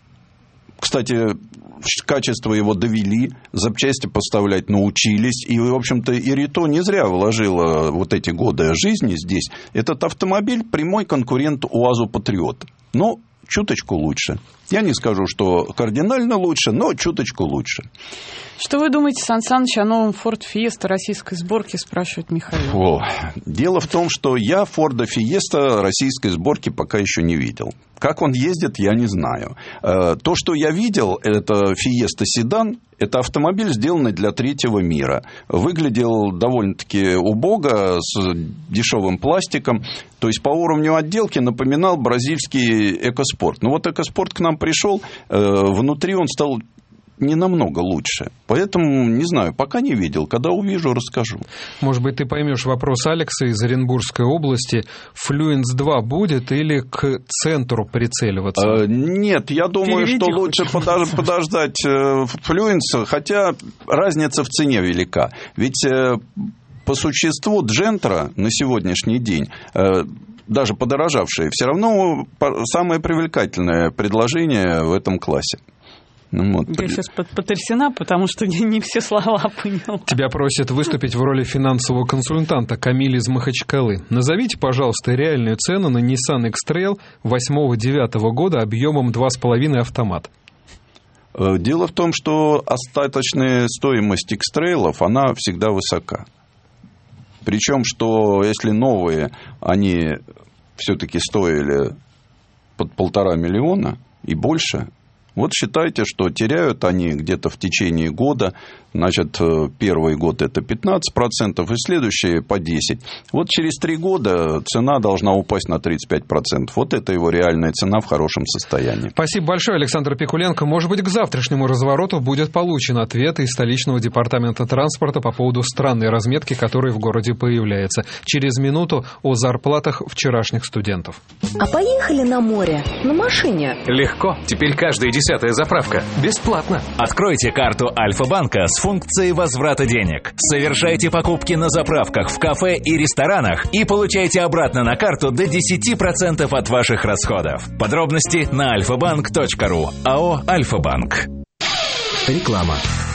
Кстати, качество его довели, запчасти поставлять научились. И, в общем-то, Ирито не зря вложила вот эти годы жизни здесь. Этот автомобиль прямой конкурент УАЗу Патриот. Но чуточку лучше. Я не скажу, что кардинально лучше, но чуточку лучше. Что вы думаете, Сан Саныч, о новом Ford Fiesta российской сборки, спрашивает Михаил. О, дело в том, что я Ford Fiesta российской сборки пока еще не видел. Как он ездит, я не знаю. То, что я видел, это Fiesta седан, это автомобиль, сделанный для третьего мира. Выглядел довольно-таки убого, с дешевым пластиком. То есть, по уровню отделки напоминал бразильский экоспорт. Но вот экоспорт к нам пришел, внутри он стал не намного лучше. Поэтому, не знаю, пока не видел. Когда увижу, расскажу. Может быть, ты поймешь вопрос Алекса из Оренбургской области. Флюенс два будет или к центру прицеливаться? А, нет, я думаю, Переведи что лучше подож- подождать Флюенса, хотя разница в цене велика. Ведь по существу Джентра на сегодняшний день, даже подорожавшие, все равно самое привлекательное предложение в этом классе. Ну, вот. Я сейчас потрясена, потому что не, не все слова поняла. Тебя просят выступить в роли финансового консультанта Камиль из Махачкалы. Назовите, пожалуйста, реальную цену на Nissan X-Trail восьмого-девятого года объемом два с половиной автомат. Дело в том, что остаточная стоимость X-Trail'ов, она всегда высока. Причем, что если новые, они все-таки стоили под полтора миллиона и больше. Вот считайте, что теряют они где-то в течение года, значит, первый год это пятнадцать процентов, и следующие по десять процентов. Вот через три года цена должна упасть на тридцать пять процентов. Вот это его реальная цена в хорошем состоянии. Спасибо большое, Александр Пикуленко. Может быть, к завтрашнему развороту будет получен ответ из столичного департамента транспорта по поводу странной разметки, которая в городе появляется. Через минуту о зарплатах вчерашних студентов. А поехали на море на машине? Легко. Теперь каждая десятая заправка бесплатно. Откройте карту Альфа-банка с функцией возврата денег. Совершайте покупки на заправках, в кафе и ресторанах и получайте обратно на карту до десять процентов от ваших расходов. Подробности на альфа-банк точка ру. АО «Альфа-банк». Реклама.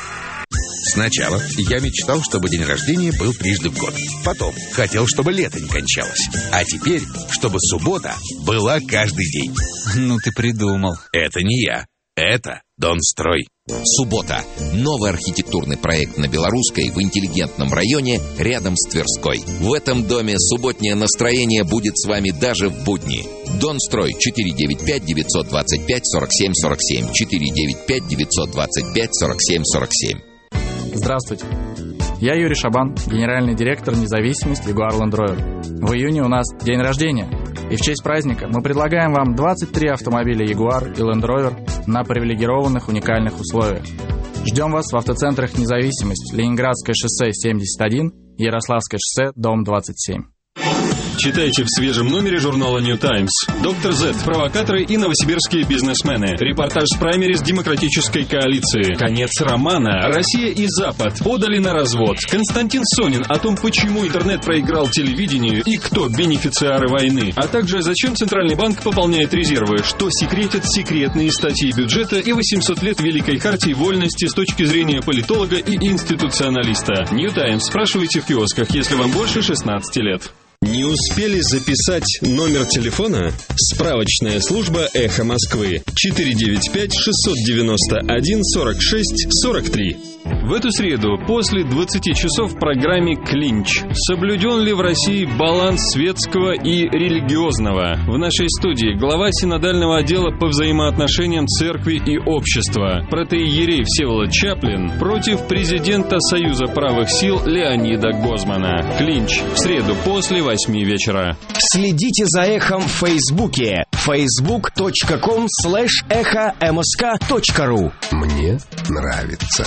Сначала я мечтал, чтобы день рождения был трижды в год. Потом хотел, чтобы лето не кончалось. А теперь, чтобы суббота была каждый день. Ну ты придумал. Это не я. Это Донстрой. Суббота. Новый архитектурный проект на Белорусской в интеллигентном районе рядом с Тверской. В этом доме субботнее настроение будет с вами даже в будни. Донстрой четыре девять пять девятьсот двадцать пять сорок семь сорок семь. четыре девять пять девятьсот двадцать пять сорок семь сорок семь. Здравствуйте. Я Юрий Шабан, генеральный директор «Независимость» Jaguar Land Rover. В июне у нас день рождения. И в честь праздника мы предлагаем вам двадцать три автомобиля Jaguar и Land Rover на привилегированных уникальных условиях. Ждем вас в автоцентрах «Независимость», Ленинградское шоссе семьдесят один, Ярославское шоссе, дом двадцать семь. Читайте в свежем номере журнала New Times. Доктор Зет, провокаторы и новосибирские бизнесмены. Репортаж с праймериз демократической коалиции. Конец романа. Россия и Запад подали на развод. Константин Сонин о том, почему интернет проиграл телевидению и кто бенефициары войны. А также зачем Центральный банк пополняет резервы, что секретят секретные статьи бюджета и восемьсот лет Великой Хартии вольности с точки зрения политолога и институционалиста. New Times. Спрашивайте в киосках, если вам больше шестнадцати лет. Не успели записать номер телефона? Справочная служба «Эхо Москвы». четыре девять пять шестьсот девяносто один сорок шесть сорок три. В эту среду, после двадцати часов в программе «Клинч». Соблюден ли в России баланс светского и религиозного? В нашей студии глава синодального отдела по взаимоотношениям церкви и общества, протоиерей Всеволод Чаплин против президента Союза правых сил Леонида Гозмана. «Клинч» в среду после восьми вечера. Следите за «Эхом» в Фейсбуке. фейсбук точка ком слэш эхо эмэска точка ру. Мне нравится.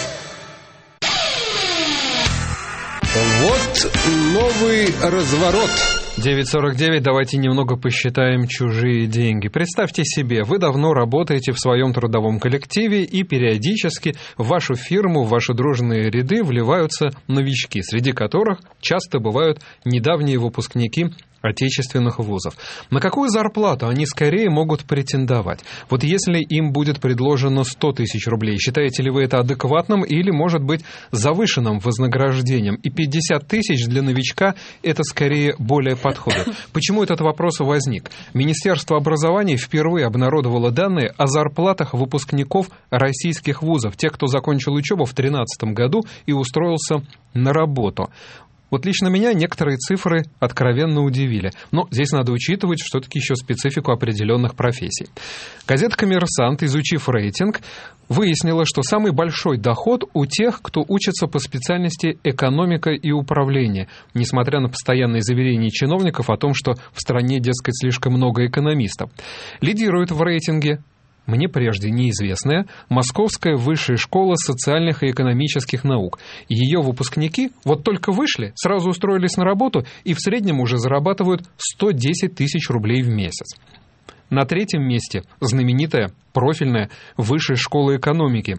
Вот новый разворот. девять сорок девять, давайте немного посчитаем чужие деньги. Представьте себе, вы давно работаете в своем трудовом коллективе, и периодически в вашу фирму, в ваши дружные ряды вливаются новички, среди которых часто бывают недавние выпускники отечественных вузов. На какую зарплату они скорее могут претендовать? Вот если им будет предложено сто тысяч рублей, считаете ли вы это адекватным или, может быть, завышенным вознаграждением? И пятьдесят тысяч для новичка – это скорее более подходит. Почему этот вопрос возник? Министерство образования впервые обнародовало данные о зарплатах выпускников российских вузов, тех, кто закончил учебу в две тысячи тринадцатом году и устроился на работу. Вот лично меня некоторые цифры откровенно удивили. Но здесь надо учитывать все-таки еще специфику определенных профессий. Газета «Коммерсант», изучив рейтинг, выяснила, что самый большой доход у тех, кто учится по специальности экономика и управление, несмотря на постоянные заверения чиновников о том, что в стране, дескать, слишком много экономистов. Лидирует в рейтинге мне прежде неизвестная Московская высшая школа социальных и экономических наук. Ее выпускники вот только вышли, сразу устроились на работу и в среднем уже зарабатывают сто десять тысяч рублей в месяц. На третьем месте знаменитая профильная Высшая школа экономики.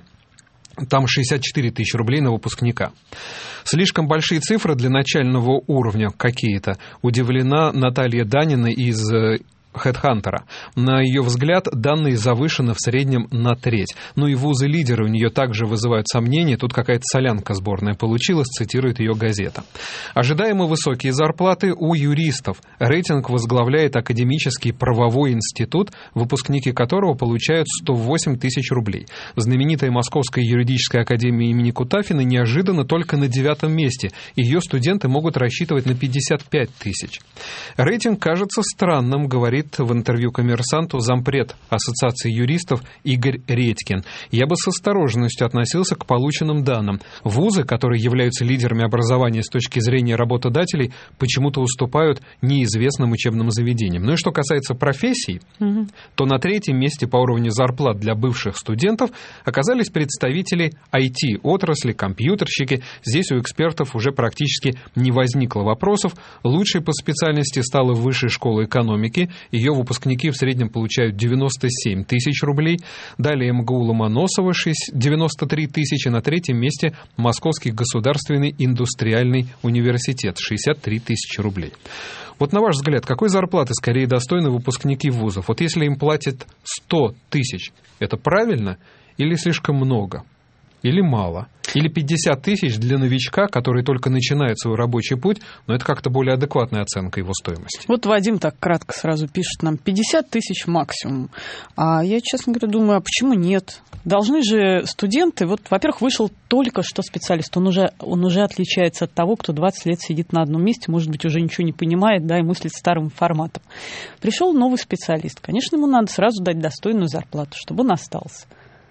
Там шестьдесят четыре тысячи рублей на выпускника. Слишком большие цифры для начального уровня какие-то. Удивлена Наталья Данина из HeadHunter. На ее взгляд, данные завышены в среднем на треть. Ну и вузы-лидеры у нее также вызывают сомнения. Тут какая-то солянка сборная получилась, цитирует ее газета. Ожидаемо высокие зарплаты у юристов. Рейтинг возглавляет Академический правовой институт, выпускники которого получают сто восемь тысяч рублей. Знаменитая Московская юридическая академия имени Кутафина неожиданно только на девятом месте. Ее студенты могут рассчитывать на пятьдесят пять тысяч. Рейтинг кажется странным, говорит в интервью «Коммерсанту» зампред Ассоциации юристов Игорь Редькин. Я бы с осторожностью относился к полученным данным. Вузы, которые являются лидерами образования с точки зрения работодателей, почему-то уступают неизвестным учебным заведениям. Ну и что касается профессий, угу. то на третьем месте по уровню зарплат для бывших студентов оказались представители ай ти-отрасли, компьютерщики. Здесь у экспертов уже практически не возникло вопросов. Лучшей по специальности стала Высшая школа экономики. Ее выпускники в среднем получают девяносто семь тысяч рублей. Далее эм гэ у Ломоносова девяносто три тысячи. На третьем месте Московский государственный индустриальный университет шестьдесят три тысячи рублей. Вот на ваш взгляд, какой зарплаты скорее достойны выпускники вузов? Вот если им платят сто тысяч, это правильно или слишком много? Или мало? Или пятьдесят тысяч для новичка, который только начинает свой рабочий путь, но это как-то более адекватная оценка его стоимости. Вот Вадим так кратко сразу пишет нам: пятьдесят тысяч максимум. А я, честно говоря, думаю, а почему нет? Должны же студенты, вот, во-первых, вышел только что специалист, он уже, он уже отличается от того, кто двадцать лет сидит на одном месте, может быть, уже ничего не понимает, да, и мыслит старым форматом. Пришел новый специалист, конечно, ему надо сразу дать достойную зарплату, чтобы он остался.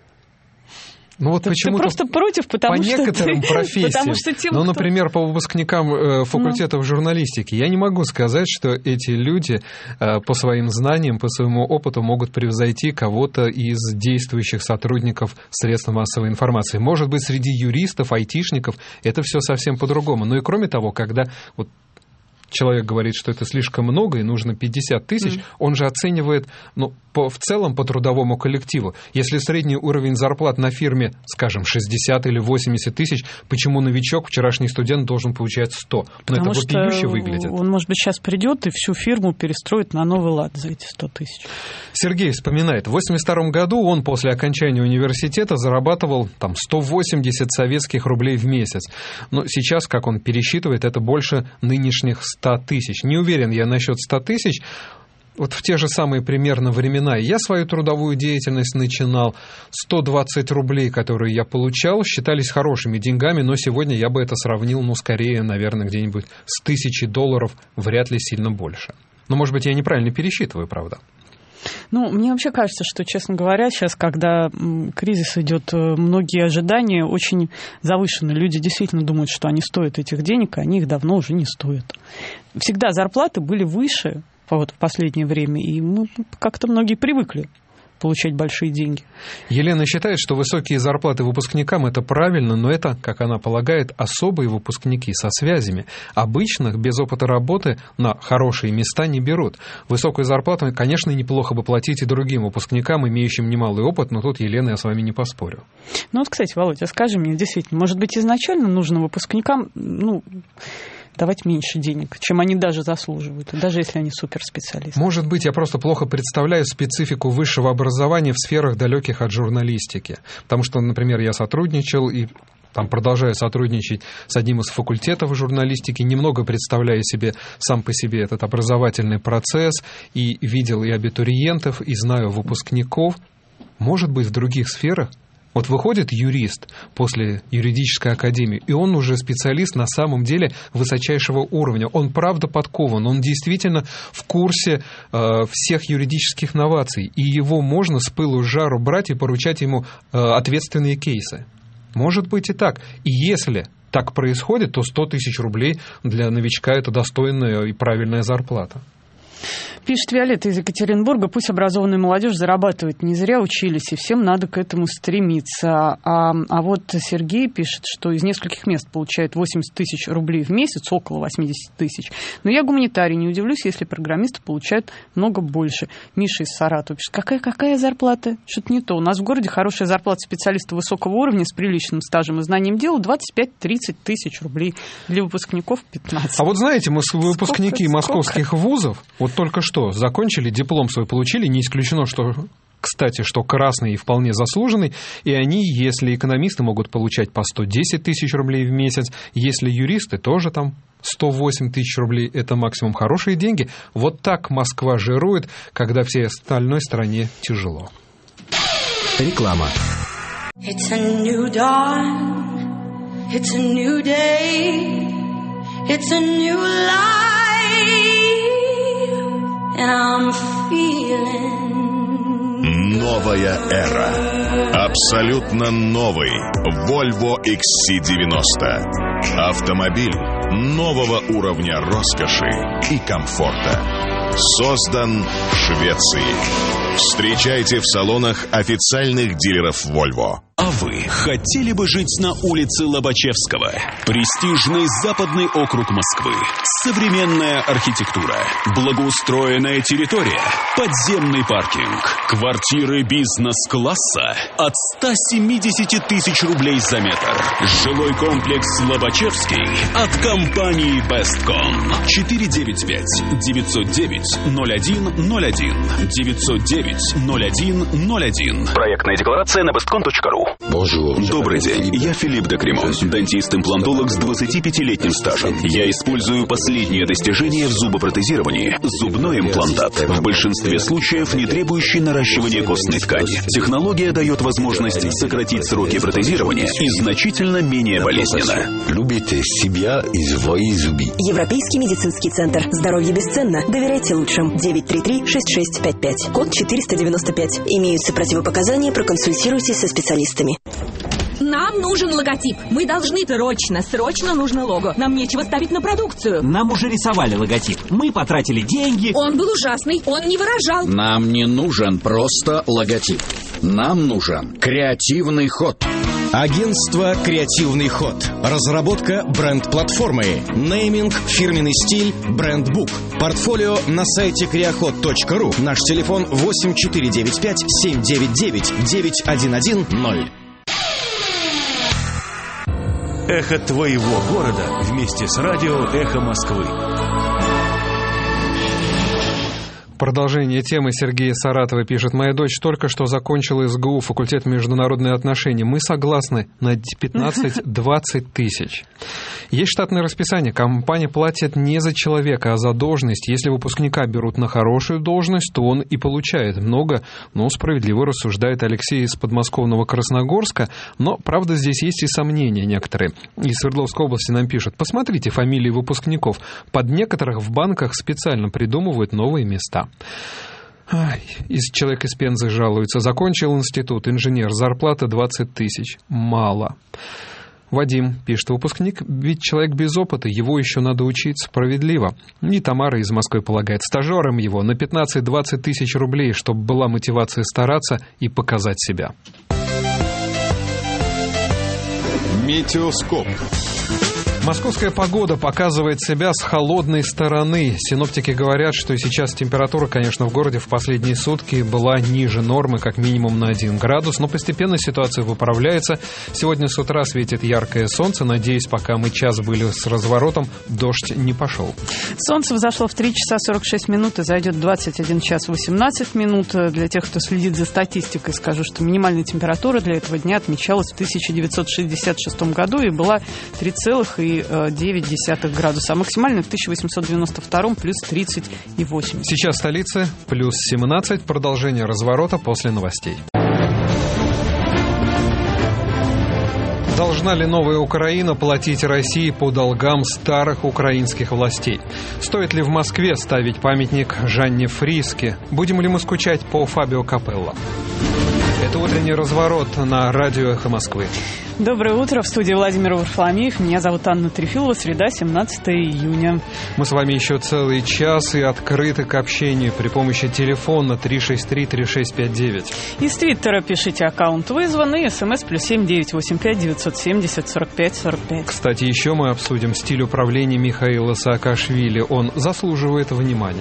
Ну вот ты, почему-то ты просто против, потому по что некоторым ты, профессиям, потому что тем, ну, кто... например, по выпускникам э, факультетов ну. журналистики, я не могу сказать, что эти люди э, по своим знаниям, по своему опыту могут превзойти кого-то из действующих сотрудников средств массовой информации. Может быть, среди юристов, айтишников это все совсем по-другому. Ну и кроме того, когда вот человек говорит, что это слишком много и нужно пятьдесят тысяч, mm. он же оценивает, ну, по, в целом по трудовому коллективу. Если средний уровень зарплат на фирме, скажем, шестьдесят или восемьдесят тысяч, почему новичок, вчерашний студент, должен получать сто? Ну, это вопиюще выглядит. Он, может быть, сейчас придет и всю фирму перестроит на новый лад за эти сто тысяч. Сергей вспоминает, в восемьдесят втором году он после окончания университета зарабатывал там сто восемьдесят советских рублей в месяц. Но сейчас, как он пересчитывает, это больше нынешних ста тысяч. Не уверен я насчет ста тысяч. Вот в те же самые примерно времена я свою трудовую деятельность начинал. сто двадцать рублей, которые я получал, считались хорошими деньгами, но сегодня я бы это сравнил, ну, скорее, наверное, где-нибудь с тысячей долларов, вряд ли сильно больше. Но, может быть, я неправильно пересчитываю, правда? Ну, мне вообще кажется, что, честно говоря, сейчас, когда кризис идет, многие ожидания очень завышены. Люди действительно думают, что они стоят этих денег, а они их давно уже не стоят. Всегда зарплаты были выше вот, в последнее время, и мы как-то многие привыкли получать большие деньги. Елена считает, что высокие зарплаты выпускникам – это правильно, но это, как она полагает, особые выпускники со связями. Обычных без опыта работы на хорошие места не берут. Высокую зарплату, конечно, неплохо бы платить и другим выпускникам, имеющим немалый опыт, но тут, Елена, я с вами не поспорю. Ну вот, кстати, Володя, скажи мне, действительно, может быть, изначально нужно выпускникам, ну, давать меньше денег, чем они даже заслуживают, даже если они суперспециалисты. Может быть, я просто плохо представляю специфику высшего образования в сферах, далеких от журналистики. Потому что, например, я сотрудничал и там продолжаю сотрудничать с одним из факультетов журналистики, немного представляю себе сам по себе этот образовательный процесс, и видел и абитуриентов, и знаю выпускников. Может быть, в других сферах. Вот выходит юрист после юридической академии, и он уже специалист на самом деле высочайшего уровня. Он правда подкован, он действительно в курсе э, всех юридических новаций, и его можно с пылу с жару брать и поручать ему э, ответственные кейсы. Может быть и так. И если так происходит, то сто тысяч рублей для новичка – это достойная и правильная зарплата. Пишет Виолетта из Екатеринбурга: пусть образованная молодежь зарабатывает, не зря учились, и всем надо к этому стремиться. А, а вот Сергей пишет, что из нескольких мест получает восемьдесят тысяч рублей в месяц, около восемьдесят тысяч. Но я гуманитарий, не удивлюсь, если программисты получают много больше. Миша из Саратова пишет: какая, какая зарплата? Что-то не то. У нас в городе хорошая зарплата специалиста высокого уровня с приличным стажем и знанием дела двадцать пять - тридцать тысяч рублей. Для выпускников пятнадцать. А вот знаете, мы выпускники сколько, московских сколько? вузов вот только что закончили, диплом свой получили, не исключено, что, кстати, что красный и вполне заслуженный, и они, если экономисты, могут получать по сто десять тысяч рублей в месяц, если юристы, тоже там сто восемь тысяч рублей, это максимум, хорошие деньги. Вот так Москва жирует, когда всей остальной стране тяжело. Реклама. It's a new dawn, it's a new day, it's a new life. And I'm feeling... Новая эра. Абсолютно новый Volvo икс си девяносто. Автомобиль нового уровня роскоши и комфорта. Создан в Швеции. Встречайте в салонах официальных дилеров Volvo. А вы хотели бы жить на улице Лобачевского? Престижный западный округ Москвы. Современная архитектура. Благоустроенная территория. Подземный паркинг. Квартиры бизнес-класса от ста семидесяти тысяч рублей за метр. Жилой комплекс Лобачевский от компании Bestkon. четыре девять пять девятьсот девять ноль один ноль один девятьсот девять ноль один ноль один. Проектная декларация на bestkon точка ру. Добрый день, я Филипп Декремон, дантист-имплантолог с двадцатипятилетним стажем. Я использую последние достижения в зубопротезировании. Зубной имплантат, в большинстве случаев не требующий наращивания костной ткани. Технология дает возможность сократить сроки протезирования и значительно менее болезненно. Любите себя и свои зубы. Европейский медицинский центр. Здоровье бесценно. Доверяйте лучшим. девять три три шесть шесть пять пять. Код четыреста девяносто пять. Имеются противопоказания. Проконсультируйтесь со специалистами. Нам нужен логотип. Мы должны срочно, срочно нужно лого. Нам нечего ставить на продукцию. Нам уже рисовали логотип. Мы потратили деньги. Он был ужасный, он не выражал. Нам не нужен просто логотип. Нам нужен креативный ход. Агентство «Креативный ход». Разработка бренд-платформы. Нейминг, фирменный стиль, бренд-бук. Портфолио на сайте креоход точка ру. Наш телефон восемь четыре девять пять семь девять девять девять один один ноль. Эхо твоего города вместе с радио «Эхо Москвы». Продолжение темы. Сергей Саратова пишет: моя дочь только что закончила эс гэ у, факультет международные отношения. Мы согласны на пятнадцать-двадцать тысяч. Есть штатное расписание. Компания платит не за человека, а за должность. Если выпускника берут на хорошую должность, то он и получает много. Но справедливо рассуждает Алексей из подмосковного Красногорска. Но, правда, здесь есть и сомнения некоторые. Из Свердловской области нам пишут: посмотрите фамилии выпускников. Под некоторых в банках специально придумывают новые места. Ай, из, человек из Пензы жалуется. Закончил институт, инженер, зарплата двадцать тысяч. Мало. Вадим пишет, выпускник, ведь человек без опыта, его еще надо учить справедливо. И Тамара из Москвы полагает, стажерам его на пятнадцать-двадцать тысяч рублей, чтобы была мотивация стараться и показать себя. Метеоскоп. Московская погода показывает себя с холодной стороны. Синоптики говорят, что сейчас температура, конечно, в городе в последние сутки была ниже нормы, как минимум на один градус, но постепенно ситуация выправляется. Сегодня с утра светит яркое солнце. Надеюсь, пока мы час были с разворотом, дождь не пошел. Солнце взошло в три часа сорок шесть минут и зайдет в двадцать один час восемнадцать минут. Для тех, кто следит за статистикой, скажу, что минимальная температура для этого дня отмечалась в тысяча девятьсот шестьдесят шестом году и была три целых девять десятых градуса, а максимально в тысяча восемьсот девяносто втором плюс тридцать восемь. Сейчас в столице плюс семнадцать. Продолжение разворота после новостей. Должна ли новая Украина платить России по долгам старых украинских властей? Стоит ли в Москве ставить памятник Жанне Фриске? Будем ли мы скучать по Фабио Капелло? Это утренний разворот на радио «Эхо Москвы». Доброе утро. В студии Владимир Варфоломеев. Меня зовут Анна Трефилова. Среда, семнадцатое июня. Мы с вами еще целый час и открыты к общению при помощи телефона три шесть три три шесть пять девять. Из Твиттера пишите «Аккаунт вызван» и смс плюс семь девять восемь пять девятьсот семьдесят сорок пять сорок пять. Кстати, еще мы обсудим стиль управления Михаила Саакашвили. Он заслуживает внимания.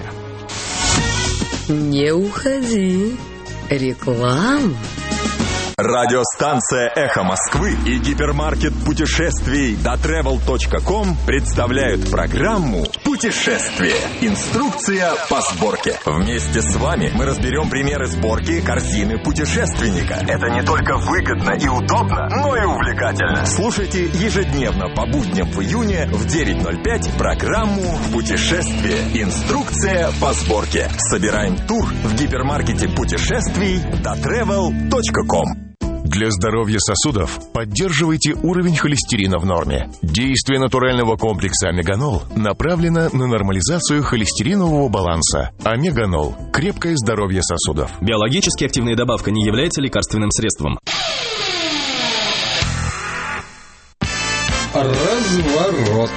Не уходи. Реклама. Радиостанция «Эхо Москвы» и гипермаркет путешествий дотревел точка ком представляют программу «Путешествие. Инструкция по сборке». Вместе с вами мы разберем примеры сборки корзины путешественника. Это не только выгодно и удобно, но и увлекательно. Слушайте ежедневно по будням в июне в девять ноль пять программу «Путешествие. Инструкция по сборке». Собираем тур в гипермаркете путешествий дотревел точка ком. Для здоровья сосудов поддерживайте уровень холестерина в норме. Действие натурального комплекса Омеганол направлено на нормализацию холестеринового баланса. Омеганол – крепкое здоровье сосудов. Биологически активная добавка не является лекарственным средством. Разворот.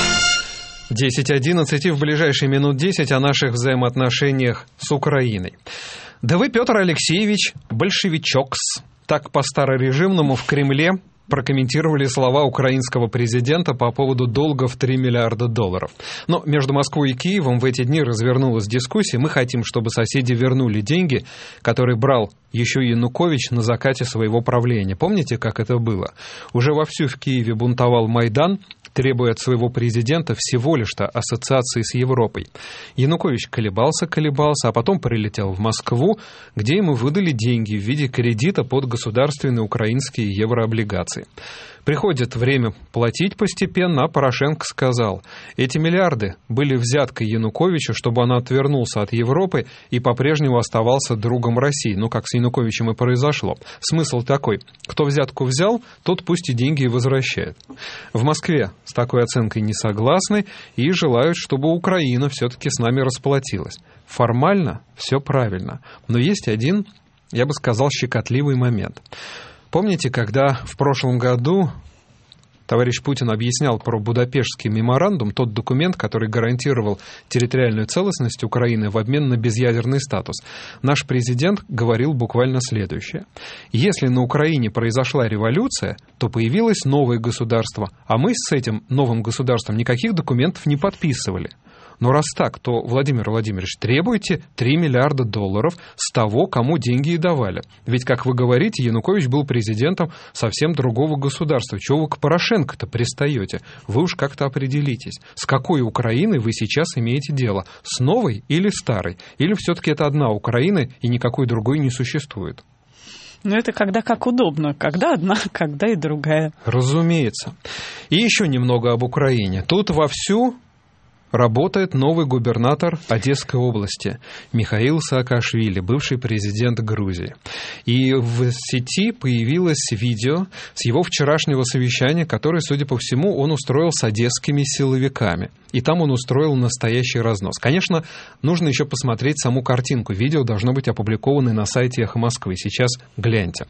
десять одиннадцать и в ближайшие минут десять о наших взаимоотношениях с Украиной. Да вы, Петр Алексеевич, большевичокс. Так по-старорежимному в Кремле прокомментировали слова украинского президента по поводу долга в три миллиарда долларов. Но между Москвой и Киевом в эти дни развернулась дискуссия. Мы хотим, чтобы соседи вернули деньги, которые брал еще Янукович на закате своего правления. Помните, как это было? Уже вовсю в Киеве бунтовал Майдан, требуя от своего президента всего лишь-то ассоциации с Европой. Янукович колебался-колебался, а потом прилетел в Москву, где ему выдали деньги в виде кредита под государственные украинские еврооблигации. Приходит время платить постепенно, а Порошенко сказал, эти миллиарды были взяткой Януковичу, чтобы он отвернулся от Европы и по-прежнему оставался другом России. Ну, как с Януковичем и произошло. Смысл такой, кто взятку взял, тот пусть и деньги и возвращает. В Москве с такой оценкой не согласны и желают, чтобы Украина все-таки с нами расплатилась. Формально все правильно, но есть один, я бы сказал, щекотливый момент. Помните, когда в прошлом году товарищ Путин объяснял про Будапештский меморандум, тот документ, который гарантировал территориальную целостность Украины в обмен на безъядерный статус? Наш президент говорил буквально следующее. Если на Украине произошла революция, то появилось новое государство, а мы с этим новым государством никаких документов не подписывали. Но раз так, то, Владимир Владимирович, требуйте три миллиарда долларов с того, кому деньги и давали. Ведь, как вы говорите, Янукович был президентом совсем другого государства. Чего вы к Порошенко-то пристаете? Вы уж как-то определитесь, с какой Украиной вы сейчас имеете дело? С новой или старой? Или все-таки это одна Украина и никакой другой не существует? Ну, это когда как удобно. Когда одна, когда и другая. Разумеется. И еще немного об Украине. Тут вовсю работает новый губернатор Одесской области Михаил Саакашвили, бывший президент Грузии. И в сети появилось видео с его вчерашнего совещания, которое, судя по всему, он устроил с одесскими силовиками. И там он устроил настоящий разнос. Конечно, нужно еще посмотреть саму картинку. Видео должно быть опубликовано на сайте «Эхо Москвы». Сейчас гляньте.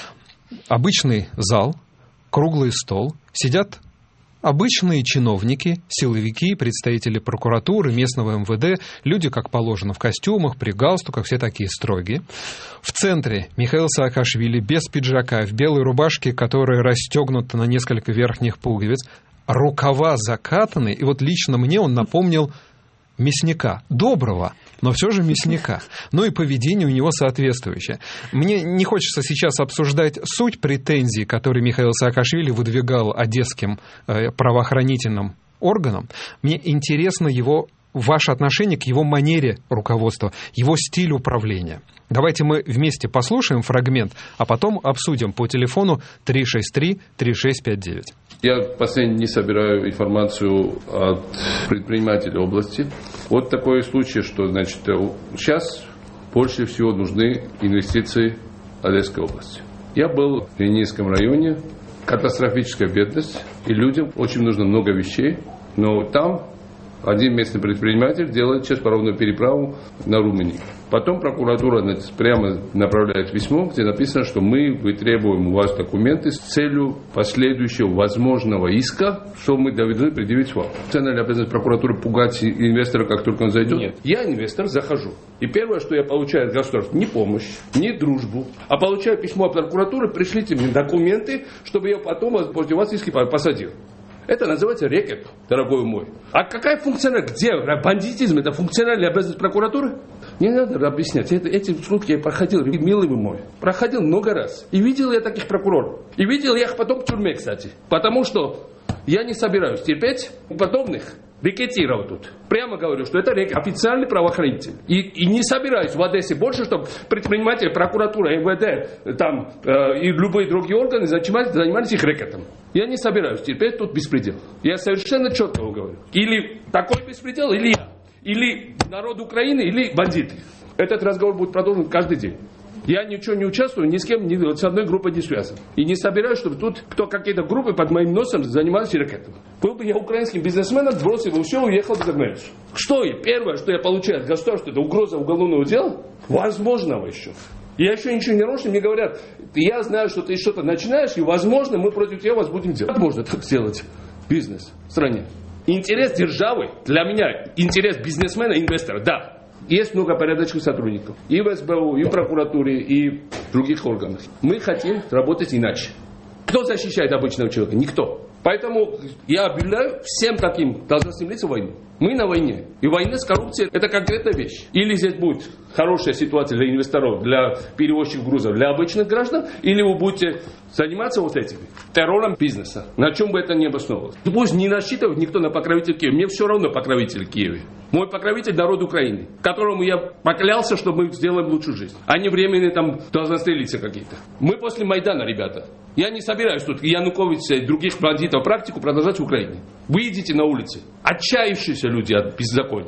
Обычный зал, круглый стол, сидят обычные чиновники, силовики, представители прокуратуры, местного эм вэ дэ, люди, как положено, в костюмах, при галстуках, все такие строгие. В центре Михаил Саакашвили без пиджака, в белой рубашке, которая расстегнута на несколько верхних пуговиц, рукава закатаны, и вот лично мне он напомнил мясника, доброго, но все же мясника. Ну и поведение у него соответствующее. Мне не хочется сейчас обсуждать суть претензий, которые Михаил Саакашвили выдвигал одесским э, правоохранительным органам. Мне интересно его, ваше отношение к его манере руководства, его стилю управления. Давайте мы вместе послушаем фрагмент, а потом обсудим по телефону три шесть три три шесть пять девять. Я последний не собираю информацию от предпринимателей области. Вот такой случай, что, значит, сейчас больше всего нужны инвестиции в Одесской области. Я был в Ленинском районе, катастрофическая бедность, и людям очень нужно много вещей, но там один местный предприниматель делает сейчас паромную переправу на Румынию. Потом прокуратура прямо направляет письмо, где написано, что мы вытребуем у вас документы с целью последующего возможного иска, что мы должны предъявить вам. Национальная обязанность прокуратуры пугать инвестора, как только он зайдет? Нет. Я инвестор, захожу. И первое, что я получаю от государства, не помощь, не дружбу, а получаю письмо от прокуратуры, пришлите мне документы, чтобы я потом против вас иски посадил. Это называется рэкет, дорогой мой. А какая функциональная, где бандитизм, это функциональная обязанность прокуратуры? Не надо объяснять. Это, эти случаи я проходил, милый вы мой. Проходил много раз. И видел я таких прокуроров. И видел я их потом в тюрьме, кстати. Потому что я не собираюсь терпеть подобных рекетиров тут. Прямо говорю, что это официальный правоохранитель. И, и не собираюсь в Одессе больше, чтобы предприниматели, прокуратура, эм вэ дэ там, э, и любые другие органы занимались, занимались их рэкетом. Я не собираюсь терпеть тут беспредел. Я совершенно четко вам говорю. Или такой беспредел, или я. Или народ Украины, или бандиты. Этот разговор будет продолжен каждый день. Я ничего не участвую, ни с кем, ни с одной группой не связан. И не собираюсь, чтобы тут кто какие-то группы под моим носом занимались рэкетом. Был бы я украинским бизнесменом, бросил бы все, уехал бы за границу. Что и первое, что я получаю от государства, это угроза уголовного дела, возможного еще. Я еще ничего не нарушил, мне говорят, я знаю, что ты что-то начинаешь, и возможно мы против тебя вас будем делать. Как можно так сделать бизнес в стране? Интерес державы, для меня интерес бизнесмена, инвестора, да. Есть много порядочных сотрудников. И в эс бэ у, и в прокуратуре, и в других органах. Мы хотим работать иначе. Кто защищает обычного человека? Никто. Поэтому я объявляю всем таким должностным лицам войну. Мы на войне. И война с коррупцией – это конкретная вещь. Или здесь будет хорошая ситуация для инвесторов, для перевозчиков грузов, для обычных граждан, или вы будете заниматься вот этим террором бизнеса. На чем бы это ни обосновывалось. Пусть не рассчитывает никто на покровитель Киева. Мне все равно покровитель Киева. Мой покровитель – народ Украины, которому я поклялся, что мы сделаем лучшую жизнь. А не временные там должностные лица какие-то. Мы после Майдана, ребята. Я не собираюсь тут Януковича и других бандитов практику продолжать в Украине. Вы идите на улицы. Отчаявшиеся люди от беззакония.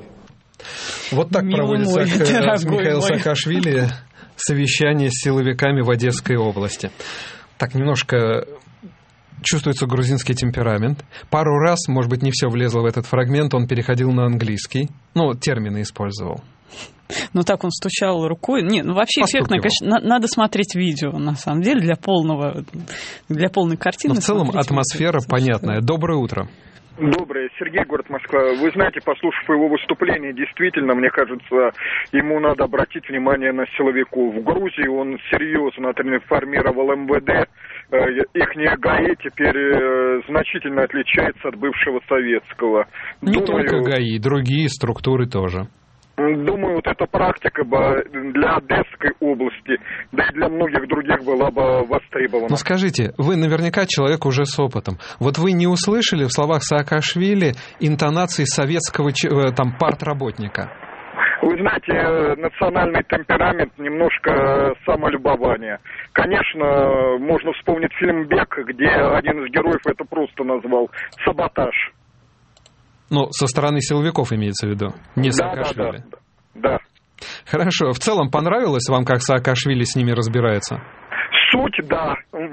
Вот так Милый проводится мой, Михаил Саакашвили совещание с силовиками в Одесской области. Так, немножко чувствуется грузинский темперамент. Пару раз, может быть, не все влезло в этот фрагмент, он переходил на английский. Ну, термины использовал. Ну, так он стучал рукой. Не, ну, вообще эффектно, конечно, на, надо смотреть видео, на самом деле, для полного, для полной картины. Но в целом атмосфера видео, понятная. Доброе утро. Доброе. Сергей, город Москва. Вы знаете, послушав его выступление, действительно, мне кажется, ему надо обратить внимание на силовиков. В Грузии он серьезно отреформировал эм вэ дэ. Ихняя ГАИ теперь значительно отличается от бывшего советского. Не Думаю... только ГАИ, другие структуры тоже. Думаю, вот эта практика бы для Одесской области, да и для многих других была бы востребована. Ну скажите, вы наверняка человек уже с опытом. Вот вы не услышали в словах Саакашвили интонации советского там партработника? Вы знаете, национальный темперамент, немножко самолюбование. Конечно, можно вспомнить фильм «Бег», где один из героев это просто назвал «саботаж». Ну, со стороны силовиков имеется в виду, не да, Саакашвили. Да, да, да. Хорошо. В целом понравилось вам, как Саакашвили с ними разбирается? Суть, да.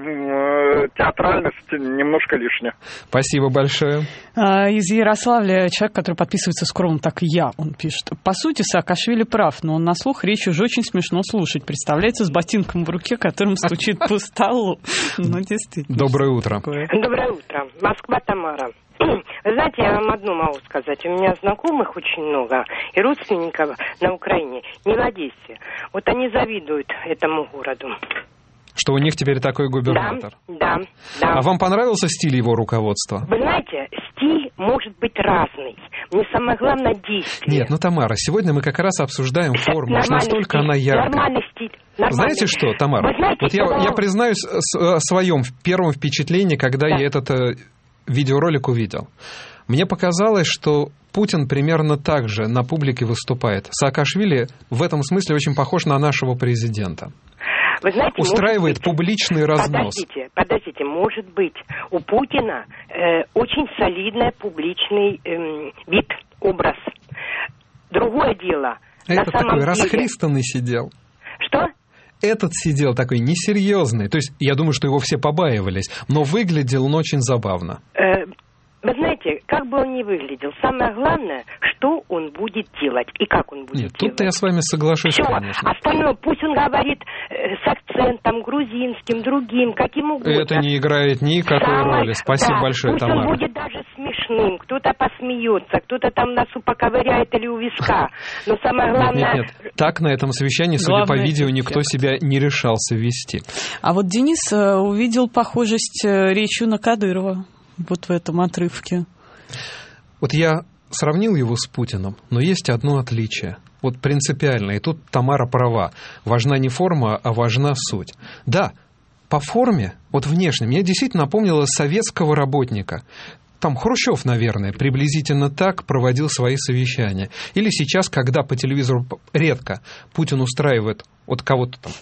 Театральность немножко лишняя. Спасибо большое. Из Ярославля человек, который подписывается скромно, так и я, он пишет. По сути, Саакашвили прав, но на слух речь уже очень смешно слушать. Представляется, с ботинком в руке, которым стучит по столу. Ну, действительно. Доброе утро. Доброе утро. Москва, Тамара. Вы знаете, я вам одно могу сказать. У меня знакомых очень много и родственников на Украине, не в Одессе. Вот они завидуют этому городу. Что у них теперь такой губернатор. Да, да, да. А вам понравился стиль его руководства? Вы знаете, стиль может быть разный. Мне самое главное действие. Нет, ну, Тамара, сегодня мы как раз обсуждаем форму. Уж настолько стиль, она яркая. Нормальный стиль. Нормальный. Знаете что, Тамара? Вы знаете, вот я, что... я признаюсь о своем первом впечатлении, когда да. я этот э, видеоролик увидел. Мне показалось, что Путин примерно так же на публике выступает. Саакашвили в этом смысле очень похож на нашего президента. Вы знаете, устраивает быть, публичный разнос. Подождите, подождите, может быть, у Путина э, очень солидный публичный э, вид, образ. Другое дело. Это такой деле... расхристанный сидел. Что? Этот сидел такой несерьезный. То есть, я думаю, что его все побаивались, но выглядел он очень забавно. Э, Вы знаете, как бы он ни выглядел, самое главное, что он будет делать и как он будет Нет, делать. тут-то я с вами соглашусь, Все, конечно. остальное пусть он говорит э, с акцентом грузинским, другим, каким угодно. Это не играет никакой Самое, роли. Спасибо да, большое, пусть Тамара. Он будет даже смешным, кто-то посмеется, кто-то там носу поковыряет или у виска. Но самое главное... Нет, нет, нет. Так на этом совещании, судя Главное, по видео, эффект. никто себя не решался вести. А вот Денис увидел похожесть речью на Кадырова вот в этом отрывке. Вот я сравнил его с Путиным, но есть одно отличие. Вот принципиально, и тут Тамара права. Важна не форма, а важна суть. Да, по форме, вот внешне, мне действительно напомнило советского работника. Там Хрущев, наверное, приблизительно так проводил свои совещания. Или сейчас, когда по телевизору редко Путин устраивает вот кого-то там,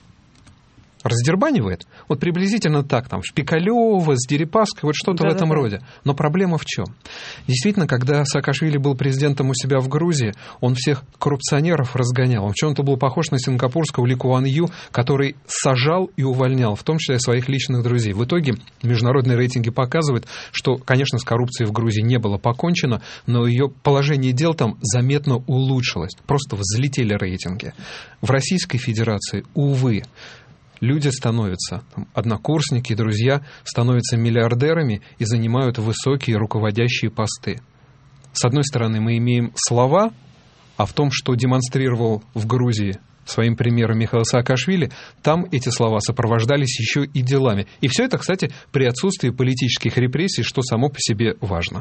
раздербанивает, вот приблизительно так, там, Шпикалёва, с Дерипаской, вот что-то да, в этом да, роде. Но проблема в чем? Действительно, когда Саакашвили был президентом у себя в Грузии, он всех коррупционеров разгонял. Он в чем-то был похож на сингапурского Ли Куан Ю, который сажал и увольнял, в том числе своих личных друзей. В итоге международные рейтинги показывают, что, конечно, с коррупцией в Грузии не было покончено, но ее положение дел там заметно улучшилось. Просто взлетели рейтинги. В Российской Федерации, увы, люди становятся, там, однокурсники, друзья, становятся миллиардерами и занимают высокие руководящие посты. С одной стороны, мы имеем слова, а в том, что демонстрировал в Грузии своим примером Михаил Саакашвили, там эти слова сопровождались еще и делами. И все это, кстати, при отсутствии политических репрессий, что само по себе важно.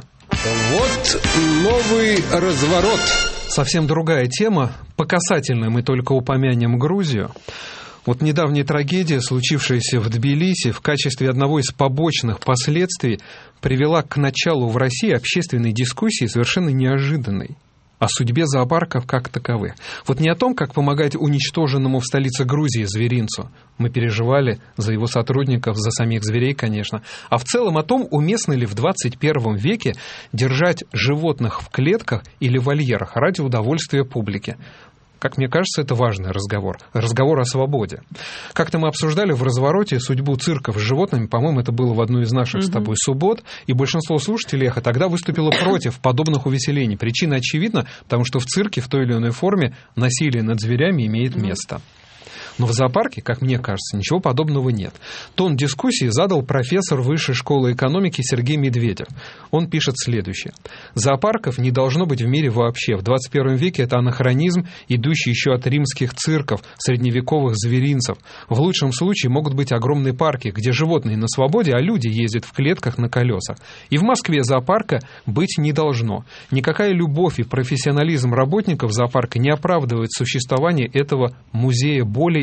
Вот новый разворот. Совсем другая тема. По касательной мы только упомянем Грузию. Вот недавняя трагедия, случившаяся в Тбилиси, в качестве одного из побочных последствий привела к началу в России общественной дискуссии совершенно неожиданной о судьбе зоопарков как таковых. Вот не о том, как помогать уничтоженному в столице Грузии зверинцу. Мы переживали за его сотрудников, за самих зверей, конечно. А в целом о том, уместно ли в двадцать первом веке держать животных в клетках или вольерах ради удовольствия публики. Как мне кажется, это важный разговор. Разговор о свободе. Как-то мы обсуждали в развороте судьбу цирков с животными. По-моему, это было в одну из наших mm-hmm. с тобой суббот. И большинство слушателей «Эхо» тогда выступило против подобных увеселений. Причина очевидна, потому что в цирке в той или иной форме насилие над зверями имеет mm-hmm. место. Но в зоопарке, как мне кажется, ничего подобного нет. Тон дискуссии задал профессор Высшей школы экономики Сергей Медведев. Он пишет следующее. Зоопарков не должно быть в мире вообще. В двадцать первом веке это анахронизм, идущий еще от римских цирков, средневековых зверинцев. В лучшем случае могут быть огромные парки, где животные на свободе, а люди ездят в клетках на колесах. И в Москве зоопарка быть не должно. Никакая любовь и профессионализм работников зоопарка не оправдывает существование этого музея боли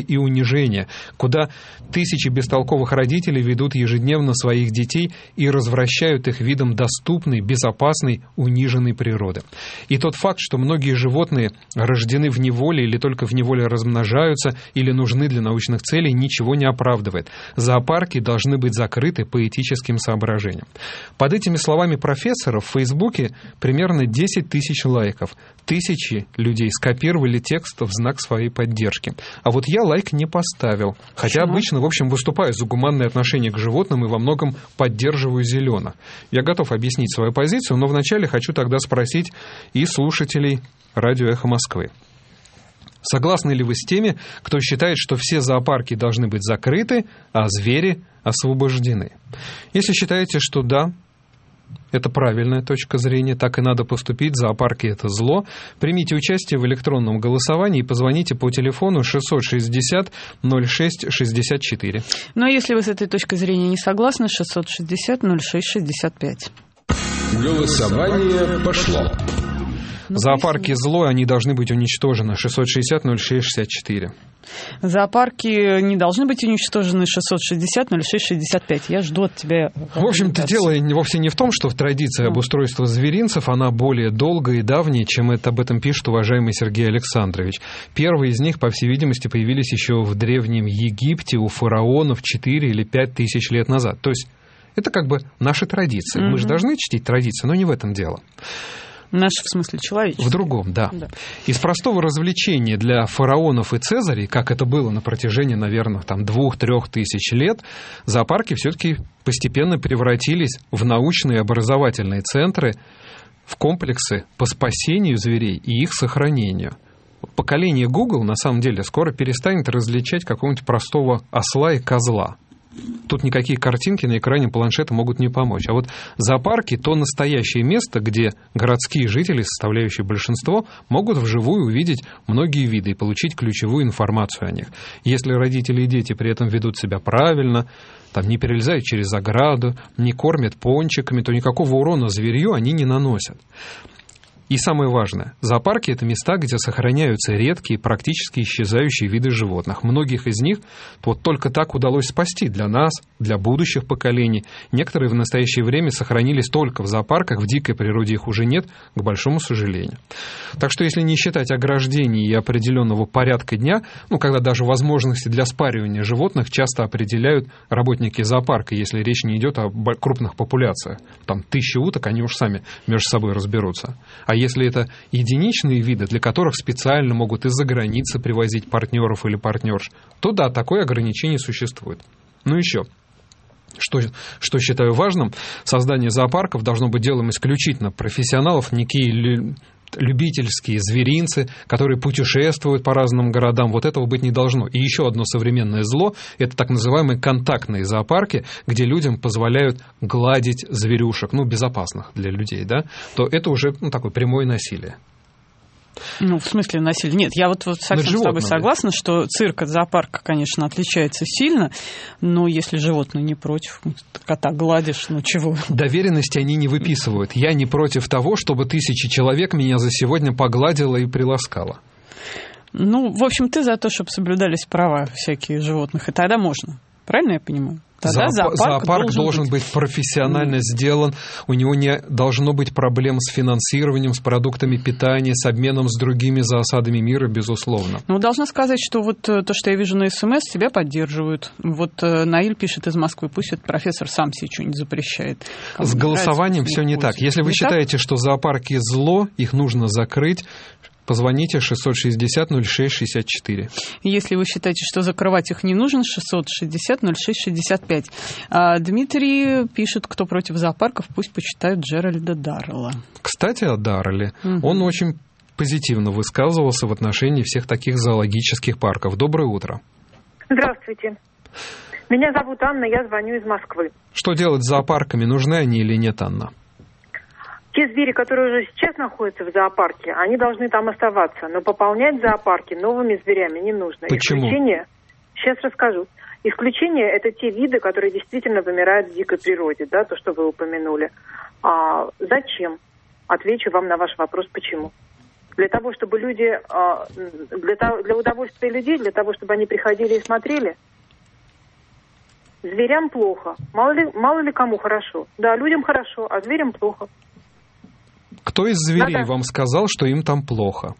и унижения, куда тысячи бестолковых родителей ведут ежедневно своих детей и развращают их видом доступной, безопасной, униженной природы. И тот факт, что многие животные рождены в неволе или только в неволе размножаются или нужны для научных целей, ничего не оправдывает. Зоопарки должны быть закрыты по этическим соображениям. Под этими словами профессора в Фейсбуке примерно десять тысяч лайков. Тысячи людей скопировали текст в знак своей поддержки. А вот я лайк не поставил. Хотя Почему? обычно, в общем, выступаю за гуманное отношение к животным и во многом поддерживаю зеленых. Я готов объяснить свою позицию, но вначале хочу тогда спросить и слушателей радио «Эхо Москвы». Согласны ли вы с теми, кто считает, что все зоопарки должны быть закрыты, а звери освобождены? Если считаете, что да, это правильная точка зрения, так и надо поступить, зоопарки – это зло, примите участие в электронном голосовании и позвоните по телефону шестьсот шестьдесят ноль шесть шестьдесят четыре. Но если вы с этой точкой зрения не согласны, шестьсот шестьдесят ноль шесть шестьдесят пять. Голосование пошло. Зоопарки зло, они должны быть уничтожены. шестьсот шестьдесят ноль шесть шестьдесят четыре. Зоопарки не должны быть уничтожены. шестьсот шестьдесят ноль шесть шестьдесят пять. Я жду от тебя. В общем-то, дело вовсе не в том, что традиция обустройства зверинцев, она более долгая и давняя, чем это об этом пишет уважаемый Сергей Александрович. Первые из них, по всей видимости, появились еще в Древнем Египте у фараонов четыре или пять тысяч лет назад. То есть это как бы наши традиции. Mm-hmm. Мы же должны чтить традиции, но не в этом дело. Наши, в смысле, человеческие. В другом, да. да. Из простого развлечения для фараонов и цезарей, как это было на протяжении, наверное, там, двух-трех тысяч лет, зоопарки все-таки постепенно превратились в научные образовательные центры, в комплексы по спасению зверей и их сохранению. Поколение Google, на самом деле, скоро перестанет различать какого-нибудь простого осла и козла. Тут никакие картинки на экране планшета могут не помочь. А вот зоопарки – то настоящее место, где городские жители, составляющие большинство, могут вживую увидеть многие виды и получить ключевую информацию о них. Если родители и дети при этом ведут себя правильно, там, не перелезают через ограду, не кормят пончиками, то никакого урона зверью они не наносят. И самое важное, зоопарки – это места, где сохраняются редкие, практически исчезающие виды животных. Многих из них вот только так удалось спасти для нас, для будущих поколений. Некоторые в настоящее время сохранились только в зоопарках, в дикой природе их уже нет, к большому сожалению. Так что если не считать ограждений и определенного порядка дня, ну, когда даже возможности для спаривания животных часто определяют работники зоопарка, если речь не идет о крупных популяциях. Там тысячи уток, они уж сами между собой разберутся. А если это единичные виды, для которых специально могут из-за границы привозить партнеров или партнерш, то да, такое ограничение существует. Ну еще, что, что считаю важным, создание зоопарков должно быть делом исключительно профессионалов, некие любительские зверинцы, которые путешествуют по разным городам. Вот этого быть не должно. И еще одно современное зло – это так называемые контактные зоопарки, где людям позволяют гладить зверюшек, ну, безопасных для людей, да, то это уже ну, такое прямое насилие. Ну, в смысле насилие? Нет, я вот, вот совсем с тобой согласна, что цирк от зоопарка, конечно, отличается сильно, но если животное не против, кота гладишь, ну чего? Доверенности они не выписывают. Я не против того, чтобы тысячи человек меня за сегодня погладила и приласкала. Ну, в общем, ты за то, чтобы соблюдались права всякие животных, и тогда можно. Правильно я понимаю? Тогда зоопарк, зоопарк должен, должен быть, быть профессионально mm. сделан, у него не должно быть проблем с финансированием, с продуктами питания, с обменом с другими зоосадами мира, безусловно. Ну, должна сказать, что вот то, что я вижу на СМС, тебя поддерживают. Вот Наиль пишет из Москвы, пусть этот профессор сам себе что-нибудь запрещает. Кому с голосованием все не так. Если вы не считаете, так? что зоопарки зло, их нужно закрыть, позвоните шестьсот шестьдесят ноль шесть шестьдесят четыре. Если вы считаете, что закрывать их не нужно, шестьсот шестьдесят ноль шесть шестьдесят пять. А Дмитрий пишет, кто против зоопарков, пусть почитают Джеральда Даррелла. Кстати, о Даррелле. Угу. Он очень позитивно высказывался в отношении всех таких зоологических парков. Доброе утро. Здравствуйте. Меня зовут Анна, я звоню из Москвы. Что делать с зоопарками? Нужны они или нет, Анна? Те звери, которые уже сейчас находятся в зоопарке, они должны там оставаться. Но пополнять зоопарки новыми зверями не нужно. Почему? Исключение, сейчас расскажу. Исключение – это те виды, которые действительно вымирают в дикой природе, да, то, что вы упомянули. А зачем? Отвечу вам на ваш вопрос, почему. Для того, чтобы люди, для, того, для удовольствия людей, для того, чтобы они приходили и смотрели. Зверям плохо. Мало ли, мало ли кому хорошо. Да, людям хорошо, а зверям плохо. Кто из зверей Надо... вам сказал, что им там плохо?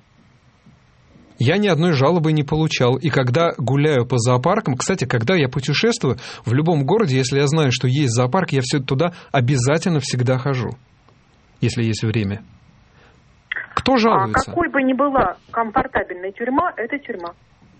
Я ни одной жалобы не получал. И когда гуляю по зоопаркам, кстати, когда я путешествую в любом городе, если я знаю, что есть зоопарк, я все туда обязательно всегда хожу, если есть время. Кто жалуется? А какой бы ни была комфортабельная тюрьма, это тюрьма.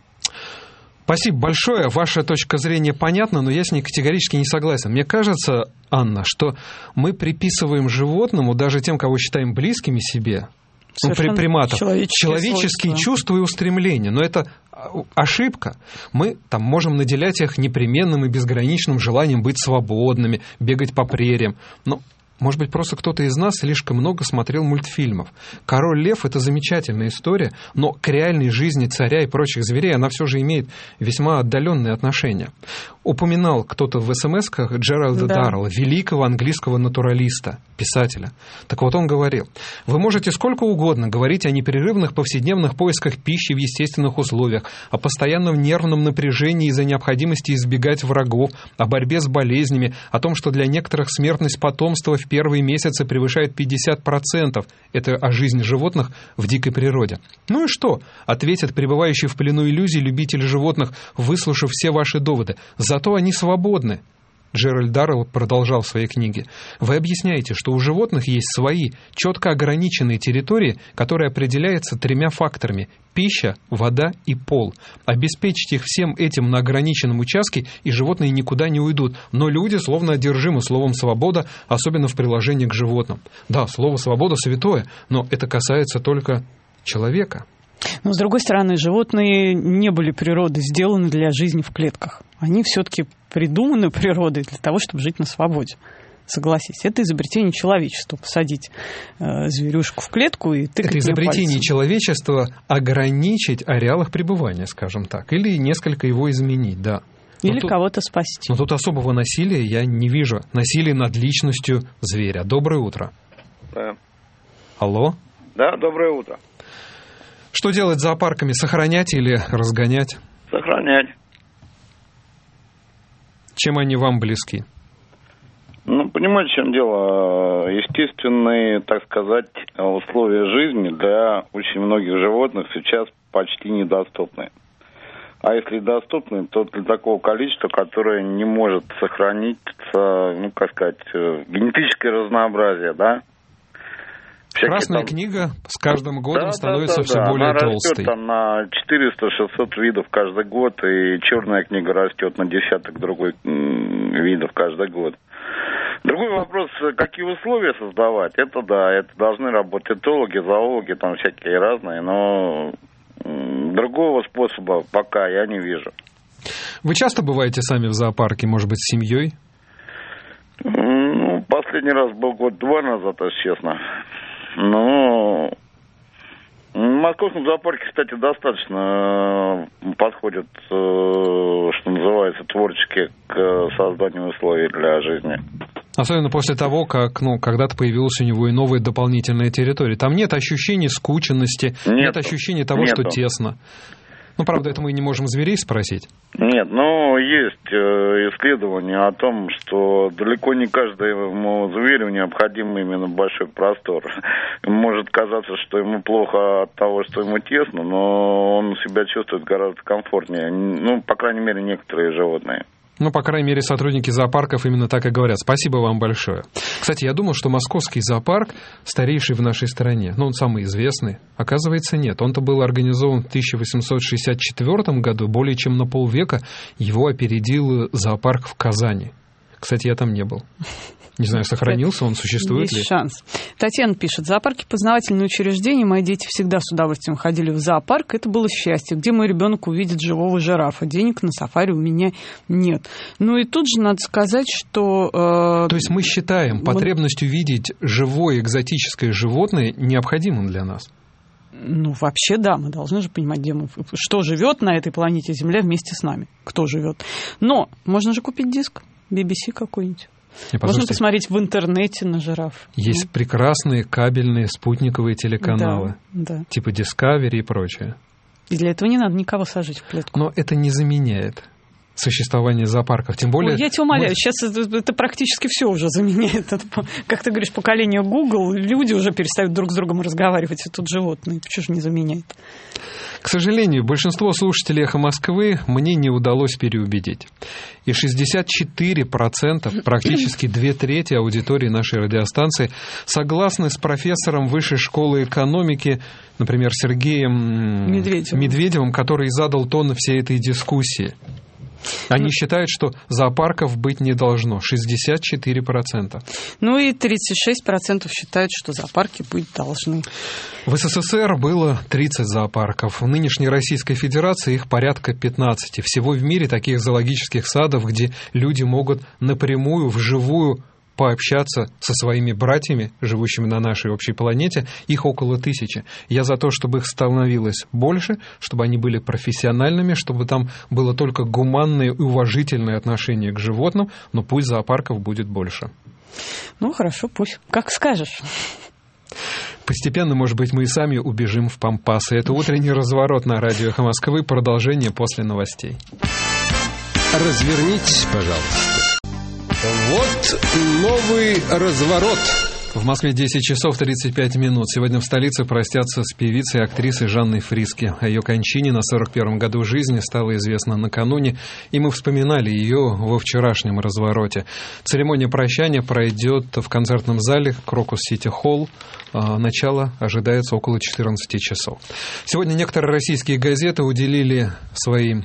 Спасибо большое. Ваша точка зрения понятна, но я с ней категорически не согласен. Мне кажется, Анна, что мы приписываем животному, даже тем, кого считаем близкими себе, ну, при, приматов, человеческие, человеческие чувства и устремления. Но это ошибка. Мы там можем наделять их непременным и безграничным желанием быть свободными, бегать по прериям. Но, может быть, просто кто-то из нас слишком много смотрел мультфильмов. «Король лев» — это замечательная история, но к реальной жизни царя и прочих зверей она все же имеет весьма отдаленные отношения. Упоминал кто-то в эс-эм-эсках Джеральда да. Даррелла, великого английского натуралиста, писателя. Так вот он говорил: «Вы можете сколько угодно говорить о непрерывных повседневных поисках пищи в естественных условиях, о постоянном нервном напряжении из-за необходимости избегать врагов, о борьбе с болезнями, о том, что для некоторых смертность потомства в первые месяцы превышает пятьдесят процентов. Это о жизни животных в дикой природе. Ну и что?» — ответит пребывающий в плену иллюзий любитель животных, выслушав все ваши доводы. «Зато они свободны». Джеральд Даррелл продолжал в своей книге: «Вы объясняете, что у животных есть свои, четко ограниченные территории, которые определяются тремя факторами – пища, вода и пол. Обеспечить их всем этим на ограниченном участке, и животные никуда не уйдут. Но люди словно одержимы словом «свобода», особенно в приложении к животным. Да, слово «свобода» святое, но это касается только человека». Но, с другой стороны, животные не были природой сделаны для жизни в клетках. Они все-таки придуманы природой для того, чтобы жить на свободе. Согласись, это изобретение человечества. Посадить э, зверюшку в клетку и тыкать. Это изобретение человечества ограничить ареал их пребывания, скажем так, или несколько его изменить, да. Или тут, кого-то спасти. Но тут особого насилия я не вижу. Насилие над личностью зверя. Доброе утро. Да. Алло? Да, доброе утро. Что делать с зоопарками? Сохранять или разгонять? Сохранять. Чем они вам близки? Ну, понимаете, в чем дело? Естественные, так сказать, условия жизни для очень многих животных сейчас почти недоступны. А если доступны, то для такого количества, которое не может сохраниться, ну, как сказать, генетическое разнообразие, да? Всякие Красная там... книга с каждым годом да, становится да, да, все да. более Она толстой. Растет там на четыреста-шестьсот видов каждый год, и черная книга растет на десяток другой видов каждый год. Другой вопрос, какие условия создавать, это да, это должны работать этологи, зоологи, там всякие разные, но другого способа пока я не вижу. Вы часто бываете сами в зоопарке, может быть, с семьей? Ну, последний раз был год-два назад, если честно. Ну, в московском зоопарке, кстати, достаточно подходят, что называется, творчески к созданию условий для жизни. Особенно после того, как, ну, когда-то появилась у него и новая дополнительная территория. Там нет ощущения скученности, нет, нет ощущения того, нету. Что тесно. Ну, правда, это мы не можем зверей спросить. Нет, но есть исследования о том, что далеко не каждому зверю необходим именно большой простор. Может казаться, что ему плохо от того, что ему тесно, но он себя чувствует гораздо комфортнее. Ну, по крайней мере, некоторые животные. Ну, по крайней мере, сотрудники зоопарков именно так и говорят. Спасибо вам большое. Кстати, я думал, что московский зоопарк старейший в нашей стране, ну, он самый известный. Оказывается, нет. Он-то был организован в тысяча восемьсот шестьдесят четвёртом году. Более чем на полвека его опередил зоопарк в Казани. Кстати, я там не был. Не знаю, сохранился он, существует Есть ли. Есть шанс. Татьяна пишет: зоопарки — познавательные учреждения. Мои дети всегда с удовольствием ходили в зоопарк. Это было счастье. Где мой ребенок увидит живого жирафа? Денег на сафари у меня нет. Ну и тут же надо сказать, что... Э, То есть мы считаем мы... потребность увидеть живое экзотическое животное необходимым для нас? Ну, вообще, да, мы должны же понимать, где мы, что живет на этой планете Земля вместе с нами, кто живет. Но можно же купить диск би би си какой-нибудь. Можно посмотреть в интернете на жираф. Есть ну. прекрасные кабельные спутниковые телеканалы, да, да. типа Discovery и прочее. И для этого не надо никого сажать в клетку. Но это не заменяет существование зоопарков, тем более... Ой, я тебя умоляю, мы... сейчас это, это практически все уже заменяет. Это, как ты говоришь, поколение Google, люди уже перестают друг с другом разговаривать, и тут животные. Почему же не заменяет? К сожалению, большинство слушателей «Эхо Москвы» мне не удалось переубедить. И шестьдесят четыре процента, практически две трети аудитории нашей радиостанции, согласны с профессором Высшей школы экономики, например, Сергеем Медведевым, Медведевым, который задал тон всей этой дискуссии. Они считают, что зоопарков быть не должно. шестьдесят четыре процента. Ну и тридцать шесть процентов считают, что зоопарки быть должны. В СССР было тридцать зоопарков. В нынешней Российской Федерации их порядка пятнадцать. Всего в мире таких зоологических садов, где люди могут напрямую, вживую пообщаться со своими братьями, живущими на нашей общей планете, их около тысячи. Я за то, чтобы их становилось больше, чтобы они были профессиональными, чтобы там было только гуманное и уважительное отношение к животным, но пусть зоопарков будет больше. Ну, хорошо, пусть. Как скажешь. Постепенно, может быть, мы и сами убежим в пампасы. Это утренний разворот на радио «Эхо Москвы». Продолжение после новостей. Развернитесь, пожалуйста. Вот новый разворот. В Москве десять часов тридцать пять минут. Сегодня в столице простятся с певицей и актрисой Жанной Фриске. О ее кончине на сорок первом году жизни стало известно накануне, и мы вспоминали ее во вчерашнем развороте. Церемония прощания пройдет в концертном зале Крокус Сити Холл. Начало ожидается около четырнадцати часов. Сегодня некоторые российские газеты уделили свои,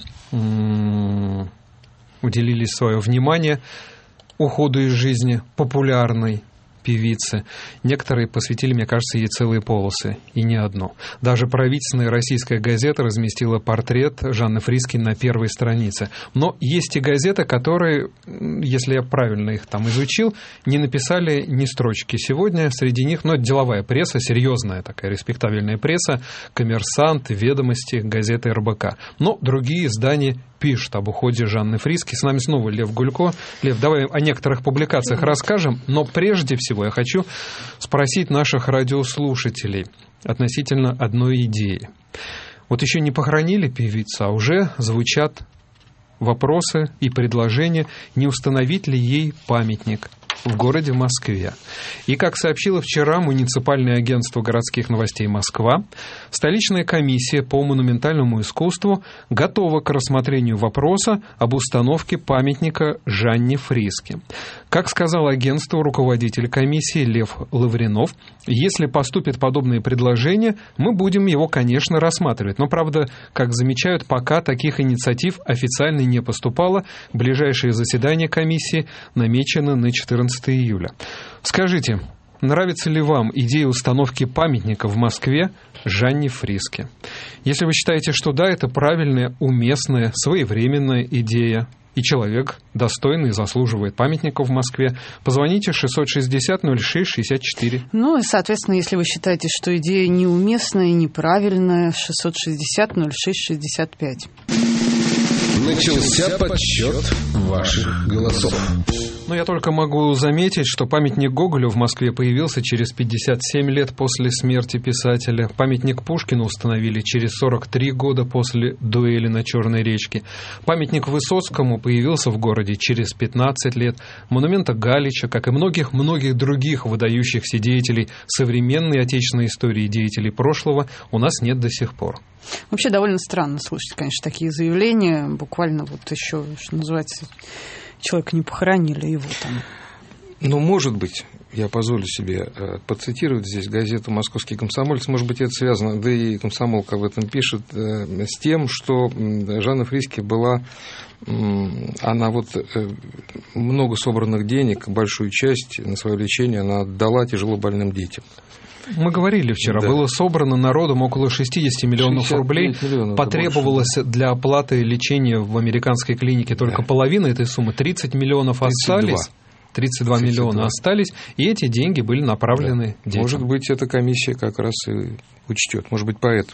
уделили свое внимание уходу из жизни популярной певицы. Некоторые посвятили, мне кажется, ей целые полосы, и не одну. Даже правительственная российская газета разместила портрет Жанны Фриски на первой странице. Но есть и газеты, которые, если я правильно их там изучил, не написали ни строчки сегодня. Среди них, ну, это деловая пресса, серьезная такая, респектабельная пресса, «Коммерсант», «Ведомости», газеты эр бэ ка. Но другие издания пишут об уходе Жанны Фриски. С нами снова Лев Гулько. Лев, давай о некоторых публикациях расскажем, но прежде всего я хочу спросить наших радиослушателей относительно одной идеи. Вот еще не похоронили певицу, а уже звучат вопросы и предложения, не установить ли ей памятник в городе Москве. И, как сообщило вчера муниципальное агентство городских новостей «Москва», столичная комиссия по монументальному искусству готова к рассмотрению вопроса об установке памятника Жанне Фриске. Как сказал агентству руководитель комиссии Лев Лавринов, если поступит подобное предложение, мы будем его, конечно, рассматривать. Но, правда, как замечают, пока таких инициатив официально не поступало. Ближайшее заседание комиссии намечено на четырнадцатое июля. Скажите, нравится ли вам идея установки памятника в Москве Жанне Фриске? Если вы считаете, что да, это правильная, уместная, своевременная идея, и человек достойный, заслуживает памятника в Москве, позвоните шестьсот шестьдесят ноль шесть шестьдесят четыре. Ну и, соответственно, если вы считаете, что идея неуместная, неправильная, шестьсот шестьдесят ноль шесть шестьдесят пять. Начался подсчет ваших голосов. Но я только могу заметить, что памятник Гоголю в Москве появился через пятьдесят семь лет после смерти писателя. Памятник Пушкину установили через сорок три года после дуэли на Черной речке. Памятник Высоцкому появился в городе через пятнадцать лет. Монумента Галича, как и многих-многих других выдающихся деятелей современной отечественной истории, деятелей прошлого, у нас нет до сих пор. Вообще довольно странно слушать, конечно, такие заявления. Буквально вот еще, что называется, человека не похоронили, его там. Ну, может быть, я позволю себе процитировать здесь газету «Московский комсомолец». Может быть, это связано, да и комсомолка об этом пишет, с тем, что Жанна Фриске была, она вот много собранных денег, большую часть на свое лечение она отдала тяжело больным детям. Мы говорили вчера, да. Было собрано народом около шестьдесят миллионов рублей. Миллионов, потребовалось для оплаты лечения в американской клинике только да. половина этой суммы. тридцать миллионов остались. тридцать два миллиона остались, и эти деньги были направлены да. детям. Может быть, эта комиссия как раз и учтет. Может быть, поэтому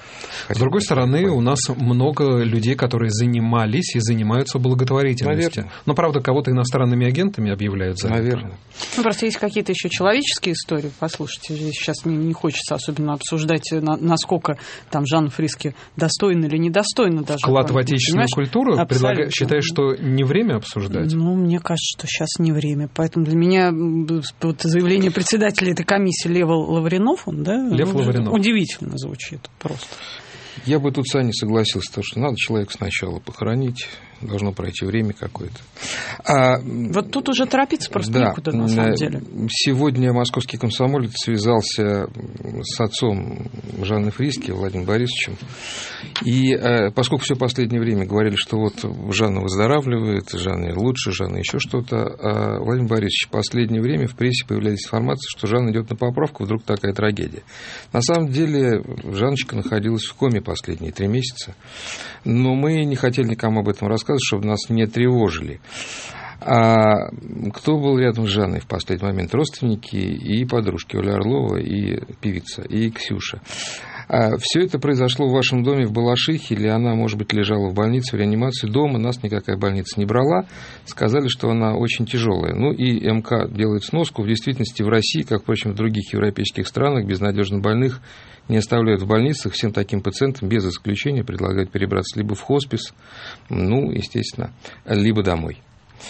С другой стороны, у нас много людей, которые занимались и занимаются благотворительностью. Наверное. Но, правда, кого-то иностранными агентами объявляют за Наверное. это. Ну, просто есть какие-то еще человеческие истории. Послушайте, здесь сейчас не, не хочется особенно обсуждать, на, насколько там Жанна Фриске достойна или недостойна даже. Вклад в отечественную Понимаешь? культуру Абсолютно. считаешь, что не время обсуждать? Ну, мне кажется, что сейчас не время. Поэтому для меня вот заявление председателя этой комиссии Лева Лавринов, он, да, Лев Лавринов. Удивительно звучит просто. Я бы тут с Аней согласился, что надо человека сначала похоронить, должно пройти время какое-то. А, вот тут уже торопиться просто да, некуда, на самом деле. Сегодня московский комсомолец связался с отцом Жанны Фриске, Владимиром Борисовичем, и поскольку все последнее время говорили, что вот Жанна выздоравливает, Жанна лучше, Жанна еще что-то, а Владимир Борисович, в последнее время в прессе появлялась информация, что Жанна идет на поправку, вдруг такая трагедия. На самом деле Жанночка находилась в коме последние три месяца, но мы не хотели никому об этом рассказывать, чтобы нас не тревожили. А кто был рядом с Жанной в последний момент? Родственники и подружки Оля Орлова и певица, и Ксюша. А все это произошло в вашем доме в Балашихе, или она, может быть, лежала в больнице, в реанимации дома, нас никакая больница не брала, сказали, что она очень тяжелая. Ну и МК делает сноску. В действительности в России, как, впрочем, в других европейских странах, безнадежно больных не оставляют в больницах. Всем таким пациентам без исключения предлагают перебраться либо в хоспис, ну, естественно, либо домой.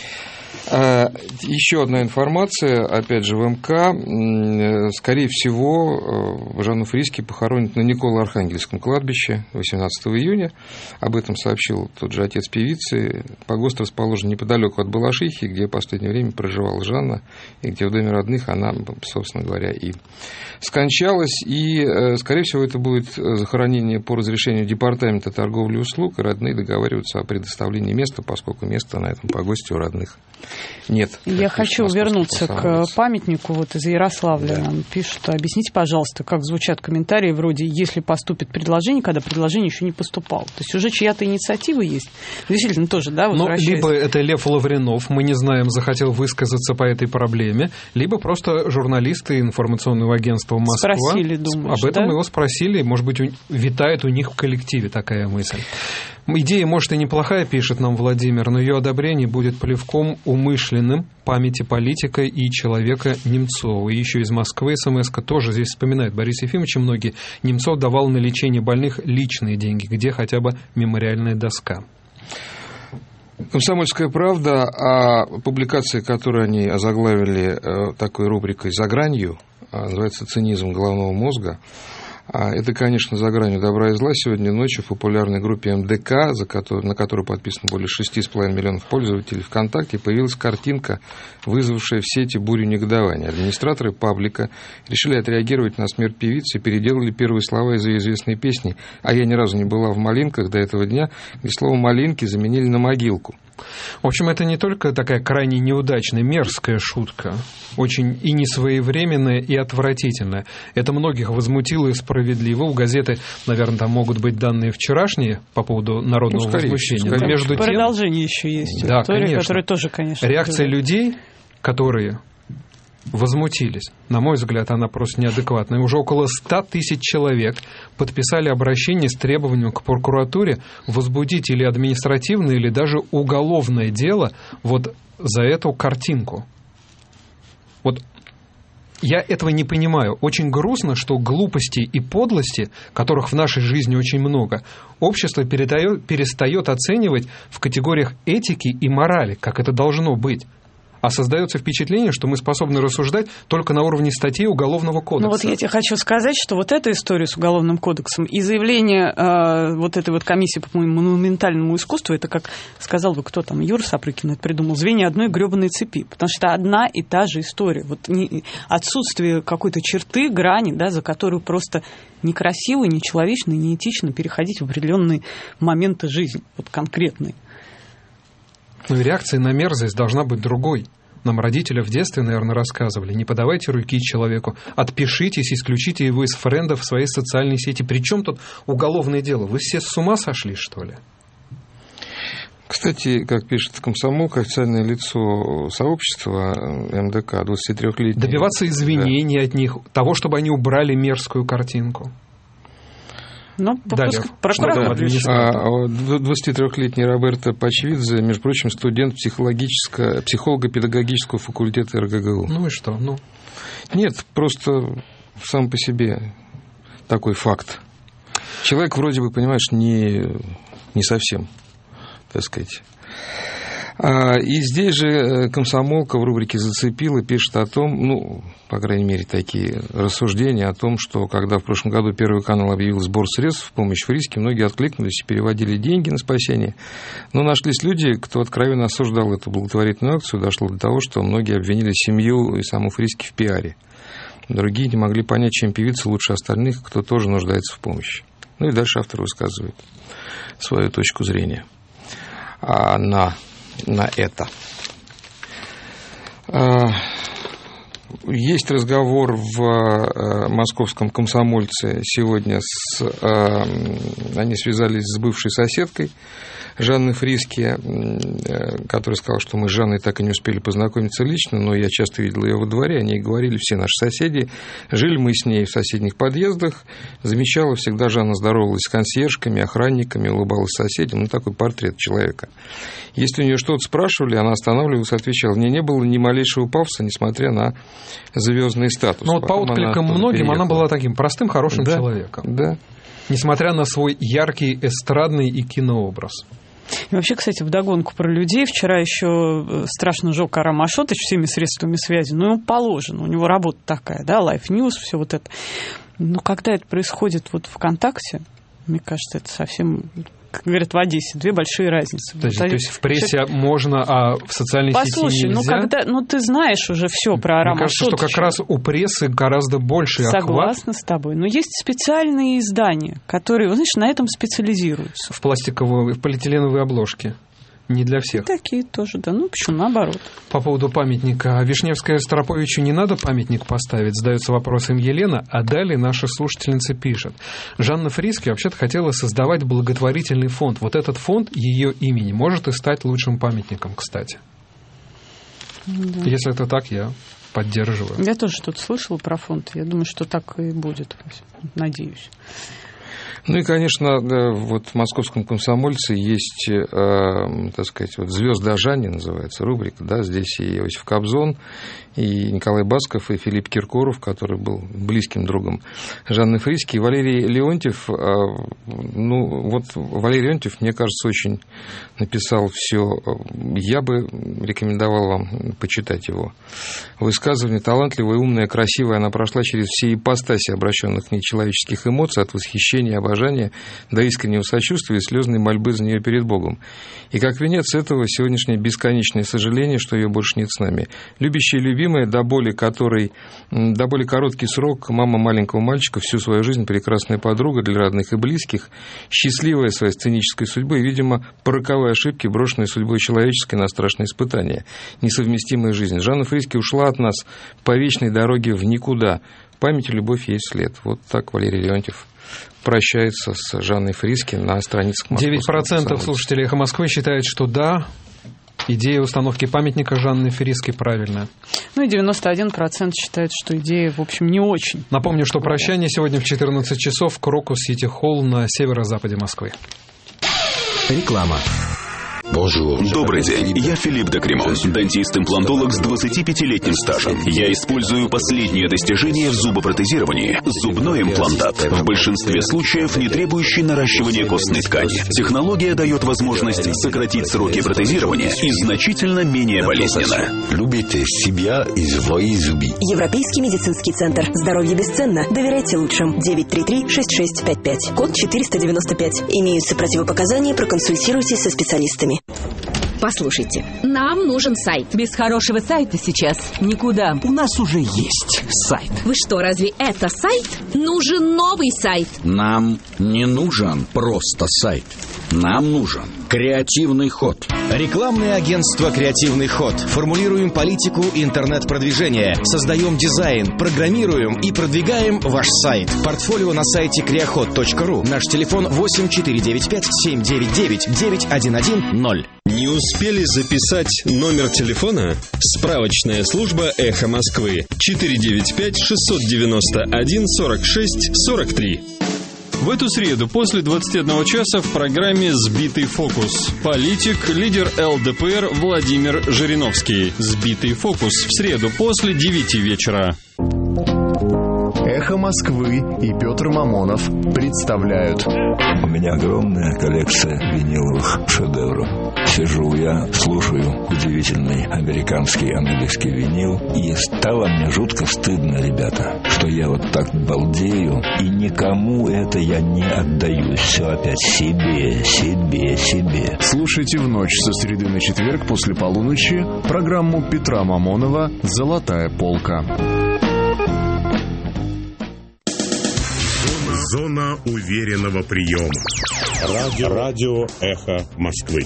Еще одна информация, опять же, в МК. Скорее всего, Жанну Фриске похоронят на Николо-Архангельском кладбище восемнадцатого июня. Об этом сообщил тот же отец певицы. Погост расположен неподалеку от Балашихи, где в последнее время проживала Жанна, и где в доме родных она, собственно говоря, и скончалась. И, скорее всего, это будет захоронение по разрешению Департамента торговли и услуг, и родные договариваются о предоставлении места, поскольку места на этом погосте у родных нет. Я хочу вернуться к памятнику вот из Ярославля. Да. Нам пишут, объясните, пожалуйста, как звучат комментарии вроде «если поступит предложение», когда предложение еще не поступало. То есть уже чья-то инициатива есть. Действительно, тоже, да, возвращаясь. Ну, либо это Лев Лавринов, мы не знаем, захотел высказаться по этой проблеме, либо просто журналисты информационного агентства «Москва». Спросили, думаешь, об этом да? его спросили, может быть, у... витает у них в коллективе такая мысль. Идея, может, и неплохая, пишет нам Владимир, но ее одобрение будет плевком умышленным памяти политика и человека Немцова. И еще из Москвы СМС-ка тоже здесь вспоминает Борис Ефимович, и многие. Немцов давал на лечение больных личные деньги, где хотя бы мемориальная доска. «Комсомольская правда» о публикации, которую они озаглавили такой рубрикой «За гранью», называется «Цинизм головного мозга». Это, конечно, за гранью добра и зла. Сегодня ночью в популярной группе эм дэ ка, за которую, на которую подписано более шесть целых пять десятых миллионов пользователей ВКонтакте, появилась картинка, вызвавшая в сети бурю негодования. Администраторы паблика решили отреагировать на смерть певицы и переделали первые слова из ее известной песни «А я ни разу не была в Малинках» до этого дня, где слово «малинки» заменили на «могилку». В общем, это не только такая крайне неудачная, мерзкая шутка, очень и несвоевременная, и отвратительная. Это многих возмутило и справедливо. У газеты, наверное, там могут быть данные вчерашние по поводу народного ну, скорее, возмущения. Скорее. Но между тем... Продолжение еще есть. Да, история, конечно. Которая тоже, конечно... Реакция людей, которые... возмутились. На мой взгляд, она просто неадекватная. Уже около ста тысяч человек подписали обращение с требованием к прокуратуре возбудить или административное, или даже уголовное дело вот за эту картинку. Вот я этого не понимаю. Очень грустно, что глупости и подлости, которых в нашей жизни очень много, общество перестает, перестает оценивать в категориях этики и морали, как это должно быть. А создается впечатление, что мы способны рассуждать только на уровне статей Уголовного кодекса. Ну вот я тебе хочу сказать, что вот эта история с Уголовным кодексом и заявление э, вот этой вот комиссии по монументальному искусству, это, как сказал бы кто там, Юра Сапрыкин это придумал, звенья одной гребаной цепи. Потому что это одна и та же история. Вот не, отсутствие какой-то черты, грани, да, за которую просто некрасиво, нечеловечно, неэтично переходить в определенные моменты жизни, вот конкретные. Ну и реакция на мерзость должна быть другой. Нам родители в детстве, наверное, рассказывали: не подавайте руки человеку, отпишитесь, исключите его из френдов в своей социальной сети. Причем тут уголовное дело? Вы все с ума сошли, что ли? Кстати, как пишет Комсомолка, официальное лицо сообщества эм дэ ка, двадцатитрёхлетний... Добиваться извинений да. от них, того, чтобы они убрали мерзкую картинку. Ну, Далее. Прокуратура. двадцатитрёхлетний Роберто Пачвидзе, между прочим, студент психолого-педагогического факультета эр гэ гэ у. Ну и что? Ну. Нет, просто сам по себе такой факт. Человек вроде бы, понимаешь, не, не совсем, так сказать. И здесь же комсомолка в рубрике «Зацепила» пишет о том, ну, по крайней мере, такие рассуждения о том, что когда в прошлом году Первый канал объявил сбор средств в помощь Фриске, многие откликнулись и переводили деньги на спасение. Но нашлись люди, кто откровенно осуждал эту благотворительную акцию, дошло до того, что многие обвинили семью и саму Фриске в пиаре. Другие не могли понять, чем певица лучше остальных, кто тоже нуждается в помощи. Ну и дальше автор высказывает свою точку зрения а на... на это. Есть разговор в московском «Комсомольце» сегодня. С, они связались с бывшей соседкой Жанны Фриске, которая сказала, что мы с Жанной так и не успели познакомиться лично, но я часто видел ее во дворе, они говорили, все наши соседи. Жили мы с ней в соседних подъездах. Замечала, всегда Жанна здоровалась с консьержками, охранниками, улыбалась соседям. Ну, такой портрет человека. Если у нее что-то спрашивали, она останавливалась и отвечала. Мне не было ни малейшего пафоса, несмотря на звездный статус. Но вот по откликам многим переехала. Она была таким простым, хорошим да, человеком. Да. Несмотря на свой яркий эстрадный и кинообраз. И вообще, кстати, вдогонку про людей. Вчера еще страшно жёг Арам Ашотович всеми средствами связи. Ну, ему положено. У него работа такая, да, Life News, все вот это. Но когда это происходит вот ВКонтакте, мне кажется, это совсем... Как говорят в Одессе, две большие разницы. То есть, вот, то есть в прессе человек... можно, а в социальной Послушай, сети нельзя? Послушай, ну, когда, ну ты знаешь уже все про Арама Мне кажется, Ашотовича. что как раз у прессы гораздо больше охват. Согласна с тобой. Но есть специальные издания, которые, знаешь, на этом специализируются. В пластиковой, в полиэтиленовой обложке. Не для всех. И такие тоже, да. Ну, почему наоборот? По поводу памятника. Вишневская Староповичу не надо памятник поставить, задается вопросом Елена, а далее наша слушательница пишет. Жанна Фриске вообще-то хотела создавать благотворительный фонд. Вот этот фонд ее имени может и стать лучшим памятником, кстати. Да. Если это так, я поддерживаю. Я тоже что-то слышала про фонд. Я думаю, что так и будет. Надеюсь. Ну и, конечно, вот в московском «Комсомольце» есть, э, так сказать, вот «Звезды о Жанне» называется рубрика, да, здесь и Иосиф Кобзон, и Николай Басков, и Филипп Киркоров, который был близким другом Жанны Фриске, и Валерий Леонтьев. Э, ну, вот Валерий Леонтьев, мне кажется, очень написал все. Я бы рекомендовал вам почитать его высказывание. Талантливая, умная, красивая, она прошла через все ипостаси обращенных к ней человеческих эмоций, от восхищения, обожания до искреннего сочувствия и слезной мольбы за нее перед Богом. И как венец этого сегодняшнее бесконечное сожаление, что ее больше нет с нами. Любящая и любимая, до боли которой, до боли короткий срок, мама маленького мальчика, всю свою жизнь прекрасная подруга для родных и близких, счастливая своей сценической судьбой и, видимо, по роковой ошибке, брошенной судьбой человеческой на страшные испытания, несовместимая жизнь. Жанна Фриске ушла от нас по вечной дороге в никуда. Память и любовь есть след. Вот так Валерий Леонтьев прощается с Жанной Фриске на страницах Москвы. девять процентов слушателей «Эхо Москвы» считают, что да, идея установки памятника Жанны Фриске правильная. Ну и девяносто один процент считают, что идея, в общем, не очень. Напомню, что прощание сегодня в четырнадцать часов в Крокус Сити Холл на северо-западе Москвы. Реклама. Добрый день, я Филипп Декремон, дантист-имплантолог с двадцатипятилетним стажем. Я использую последние достижения в зубопротезировании. Зубной имплантат, в большинстве случаев не требующий наращивания костной ткани. Технология дает возможность сократить сроки протезирования и значительно менее болезненно. Любите себя и свои зубы. Европейский медицинский центр. Здоровье бесценно. Доверяйте лучшим. девять три три шесть шесть пять пять. Код четыреста девяносто пять. Имеются противопоказания. Проконсультируйтесь со специалистами. Послушайте, нам нужен сайт. Без хорошего сайта сейчас никуда. У нас уже есть сайт. Вы что, разве это сайт? Нужен новый сайт. Нам не нужен просто сайт. Нам нужен креативный ход. Рекламное агентство «Креативный ход». Формулируем политику интернет-продвижения. Создаем дизайн, программируем и продвигаем ваш сайт. Портфолио на сайте креоход точка ру. Наш телефон восемь четыре девять пять семь девять девять девять один один ноль. Не успели записать номер телефона? Справочная служба «Эхо Москвы» четыре девять пять шестьсот девяносто один сорок шесть сорок три. В эту среду после двадцати одного часа в программе «Сбитый фокус». Политик, лидер эл дэ пэ эр Владимир Жириновский. «Сбитый фокус» в среду после девяти вечера. «Эхо Москвы» и Петр Мамонов представляют. У меня огромная коллекция виниловых шедевров. Сижу я, слушаю удивительный американский английский винил, и стало мне жутко стыдно, ребята, что я вот так балдею, и никому это я не отдаю. Все опять себе, себе, себе. Слушайте в ночь со среды на четверг после полуночи программу Петра Мамонова «Золотая полка». Зона уверенного приема. Радио, радио «Эхо Москвы».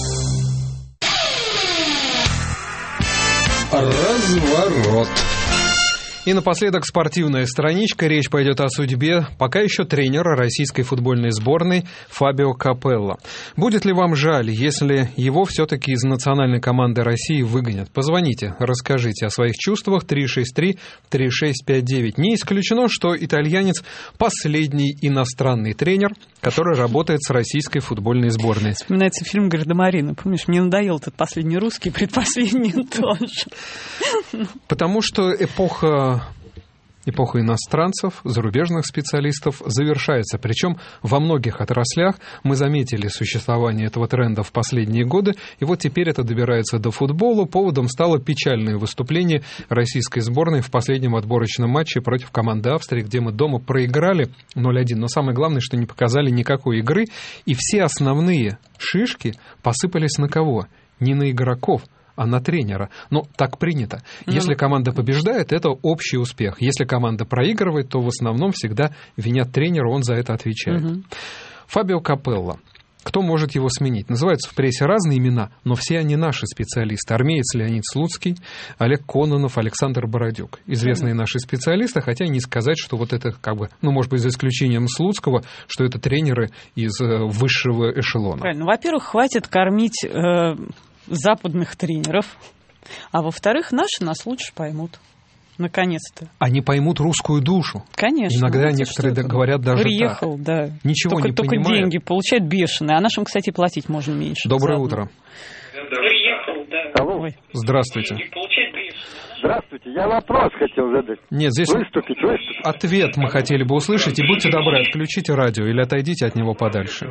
Разворот. И напоследок спортивная страничка. Речь пойдет о судьбе пока еще тренера российской футбольной сборной Фабио Капелло. Будет ли вам жаль, если его все-таки из национальной команды России выгонят? Позвоните, расскажите о своих чувствах. Три шесть три три шесть пять девять. Не исключено, что итальянец последний иностранный тренер, который работает с российской футбольной сборной. Вспоминается фильм «Гардемарина». Помнишь, мне надоел этот последний русский, предпоследний тоже. Потому что эпоха... Эпоха иностранцев, зарубежных специалистов завершается. Причем во многих отраслях мы заметили существование этого тренда в последние годы. И вот теперь это добирается до футбола. Поводом стало печальное выступление российской сборной в последнем отборочном матче против команды Австрии, где мы дома проиграли ноль один. Но самое главное, что не показали никакой игры. И все основные шишки посыпались на кого? Не на игроков, а на тренера. Но так принято. Если команда побеждает, это общий успех. Если команда проигрывает, то в основном всегда винят тренера, он за это отвечает. Угу. Фабио Капелло. Кто может его сменить? Называются в прессе разные имена, но все они наши специалисты. Армеец Леонид Слуцкий, Олег Кононов, Александр Бородюк. Известные mm-hmm. наши специалисты, хотя не сказать, что вот это как бы, ну, может быть, за исключением Слуцкого, что это тренеры из э, высшего эшелона. Правильно. Во-первых, хватит кормить э, западных тренеров, а во-вторых, наши нас лучше поймут. Наконец-то. Они поймут русскую душу. Конечно. Иногда некоторые говорят даже Приехал, так. да. Ничего только, не только понимают. Только деньги получают бешеные, а нашим, кстати, платить можно меньше. Доброе заодно. утро. Приехал, да. Алло. Ой. Здравствуйте. Здравствуйте, я вопрос хотел задать. Нет, здесь выступить, выступить. Ответ мы хотели бы услышать, и будьте добры, отключите радио или отойдите от него подальше.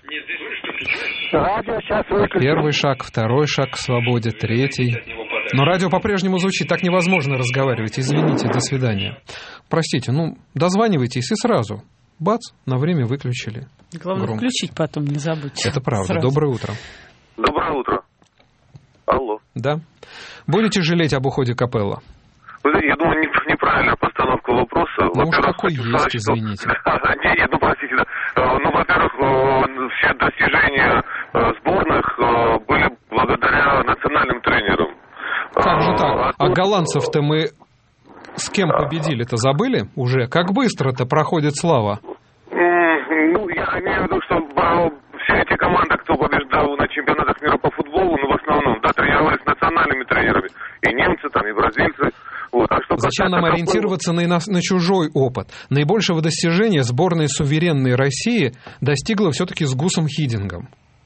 Радио сейчас выключу. Первый шаг, второй шаг к свободе, третий. Но радио по-прежнему звучит, так невозможно разговаривать. Извините, до свидания. Простите, ну, дозванивайтесь и сразу. Бац, на время выключили. Главное, громко. Включить потом, не забудьте. Это правда. Сразу. Доброе утро. Доброе утро. Алло. Да. Будете жалеть об уходе Капелло? Вы знаете, я думаю, неправильная постановка вопроса. Ну уж какой есть, сказать, извините. Нет, нет, ну простите, да. Ну, во-первых, все достижения сборных были благодаря национальным тренерам. Как же так? А голландцев-то мы с кем победили-то? Забыли уже? Как быстро-то проходит слава? Ну, я имею в виду, что все эти команды, кто побеждал на чемпионатах мира по футболу, ну, в основном, да, тренировались национальными тренерами. И немцы там, и бразильцы. Вот. А что Зачем нам ориентироваться на, на чужой опыт? Наибольшего достижения сборная суверенной России достигла все-таки с Гусом Хидингом.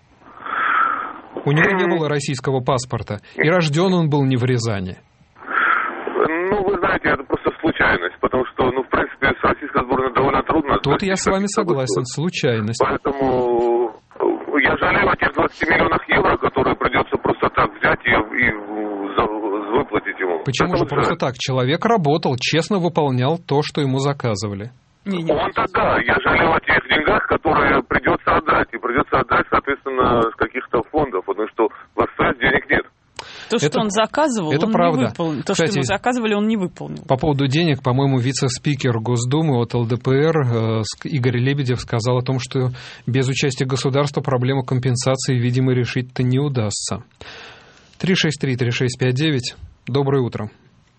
У него не было российского паспорта, и рожден он был не в Рязани. Ну, вы знаете, это просто случайность, потому что, ну, в принципе, с российской сборной довольно трудно. Тут я с вами согласен, случайность. Поэтому я жалею о тех двадцати миллионах евро, которые придется просто так взять и, и выплатить ему. Почему потому же что... просто так? Человек работал, честно выполнял то, что ему заказывали. Не, не Он-то да, я жалею о тех деньгах, которые придется отдать. И придется отдать, соответственно, с каких-то фондов, потому что в РФС денег нет. То, что это, он заказывал, это он правда. не выполнил. То, Кстати, что ему заказывали, он не выполнил. По поводу денег, по-моему, вице-спикер Госдумы от эл дэ пэ эр э, Игорь Лебедев сказал о том, что без участия государства проблему компенсации, видимо, решить-то не удастся. три шесть три три шесть пять девять. Доброе утро.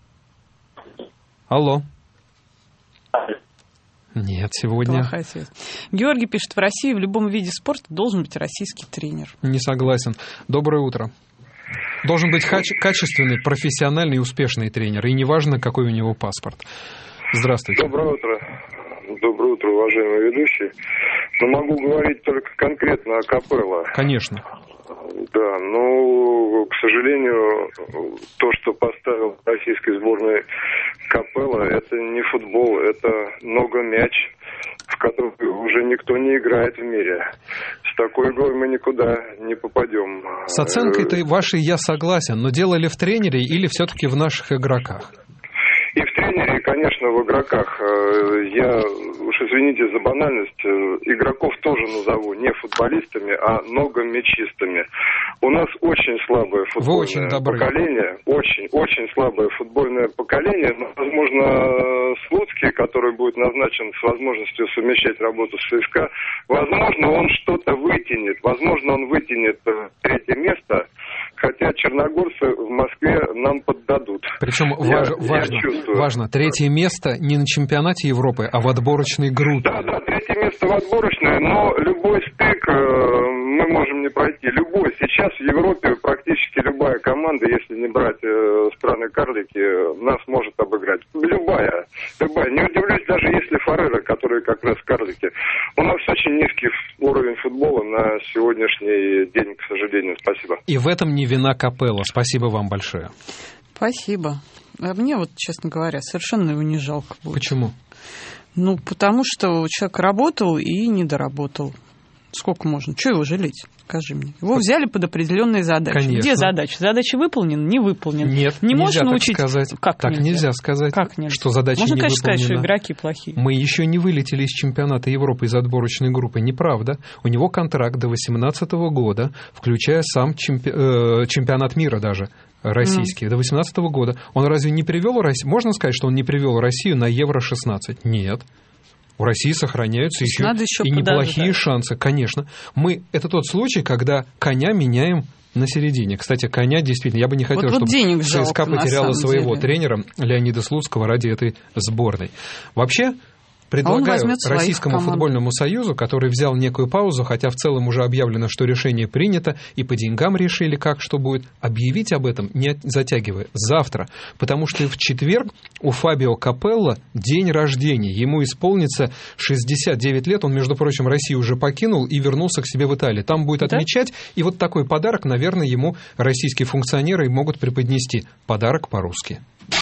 Алло. Нет, сегодня... Георгий пишет, в России в любом виде спорта должен быть российский тренер. Не согласен. Доброе утро. Должен быть качественный, профессиональный и успешный тренер. И неважно, какой у него паспорт. Здравствуйте. Доброе утро. Доброе утро, уважаемые ведущие. Но могу говорить только конкретно о Капелло. Конечно. Да, но, к сожалению, то, что поставил российской сборной Капелло, это не футбол, это нога-мяч, в который уже никто не играет в мире. С такой игрой мы никуда не попадем. С оценкой-то вашей я согласен, но дело ли в тренере или все-таки в наших игроках? И в тренере, и, конечно, в игроках. Я, уж извините за банальность, игроков тоже назову не футболистами, а ногомячистами. У нас очень слабое футбольное очень поколение. Очень, очень слабое футбольное поколение. Но, возможно, Слуцкий, который будет назначен с возможностью совмещать работу с ЦСКА, возможно, он что-то вытянет. Возможно, он вытянет третье место. Хотя черногорцы в Москве нам поддадут. Причем я, важ, я важно, важно, третье место не на чемпионате Европы, а в отборочной группе. Да, да, третье место в отборочной, но любой стык э, мы можем не пройти. Любой. Сейчас в Европе практически любая команда, если не брать э, страны-карлики, нас может обыграть. Любая. Любая. Не удивлюсь, даже если Фарера, которые как раз карлики. У нас очень низкий уровень футбола на сегодняшний день, к сожалению. Спасибо. И в этом не вина Капелло. Спасибо вам большое. Спасибо. А мне вот, честно говоря, совершенно его не жалко будет. Почему? Ну, потому что человек работал и не доработал. Сколько можно? Чего его жалеть? Скажи мне. Его взяли под определенные задачи. Конечно. Где задачи? Задачи выполнены? Не выполнены. Нет, не нельзя можешь так научить... сказать. Как так нельзя? нельзя сказать, как нельзя? что задачи Можно, не конечно, выполнены. сказать, что игроки плохие. Мы еще не вылетели из чемпионата Европы, из отборочной группы. Неправда. У него контракт до две тысячи восемнадцатого года, включая сам чемпи... э, чемпионат мира даже. Российский, mm. до две тысячи восемнадцатого года. Он разве не привел Россию? Можно сказать, что он не привел Россию на Евро шестнадцать? Нет. У России сохраняются еще, еще и неплохие шансы, конечно. Мы, это тот случай, когда коня меняем на середине. Кстати, коня действительно, я бы не хотел, вот, чтобы вот ЦСКА жалко, потеряла своего деле. тренера Леонида Слуцкого ради этой сборной. Вообще, предлагаю а Российскому футбольному союзу, который взял некую паузу, хотя в целом уже объявлено, что решение принято, и по деньгам решили, как что будет, объявить об этом, не затягивая, завтра. Потому что в четверг у Фабио Капелло день рождения. Ему исполнится шестьдесят девять лет. Он, между прочим, Россию уже покинул и вернулся к себе в Италию. Там будет отмечать, да? И вот такой подарок, наверное, ему российские функционеры могут преподнести. Подарок по-русски.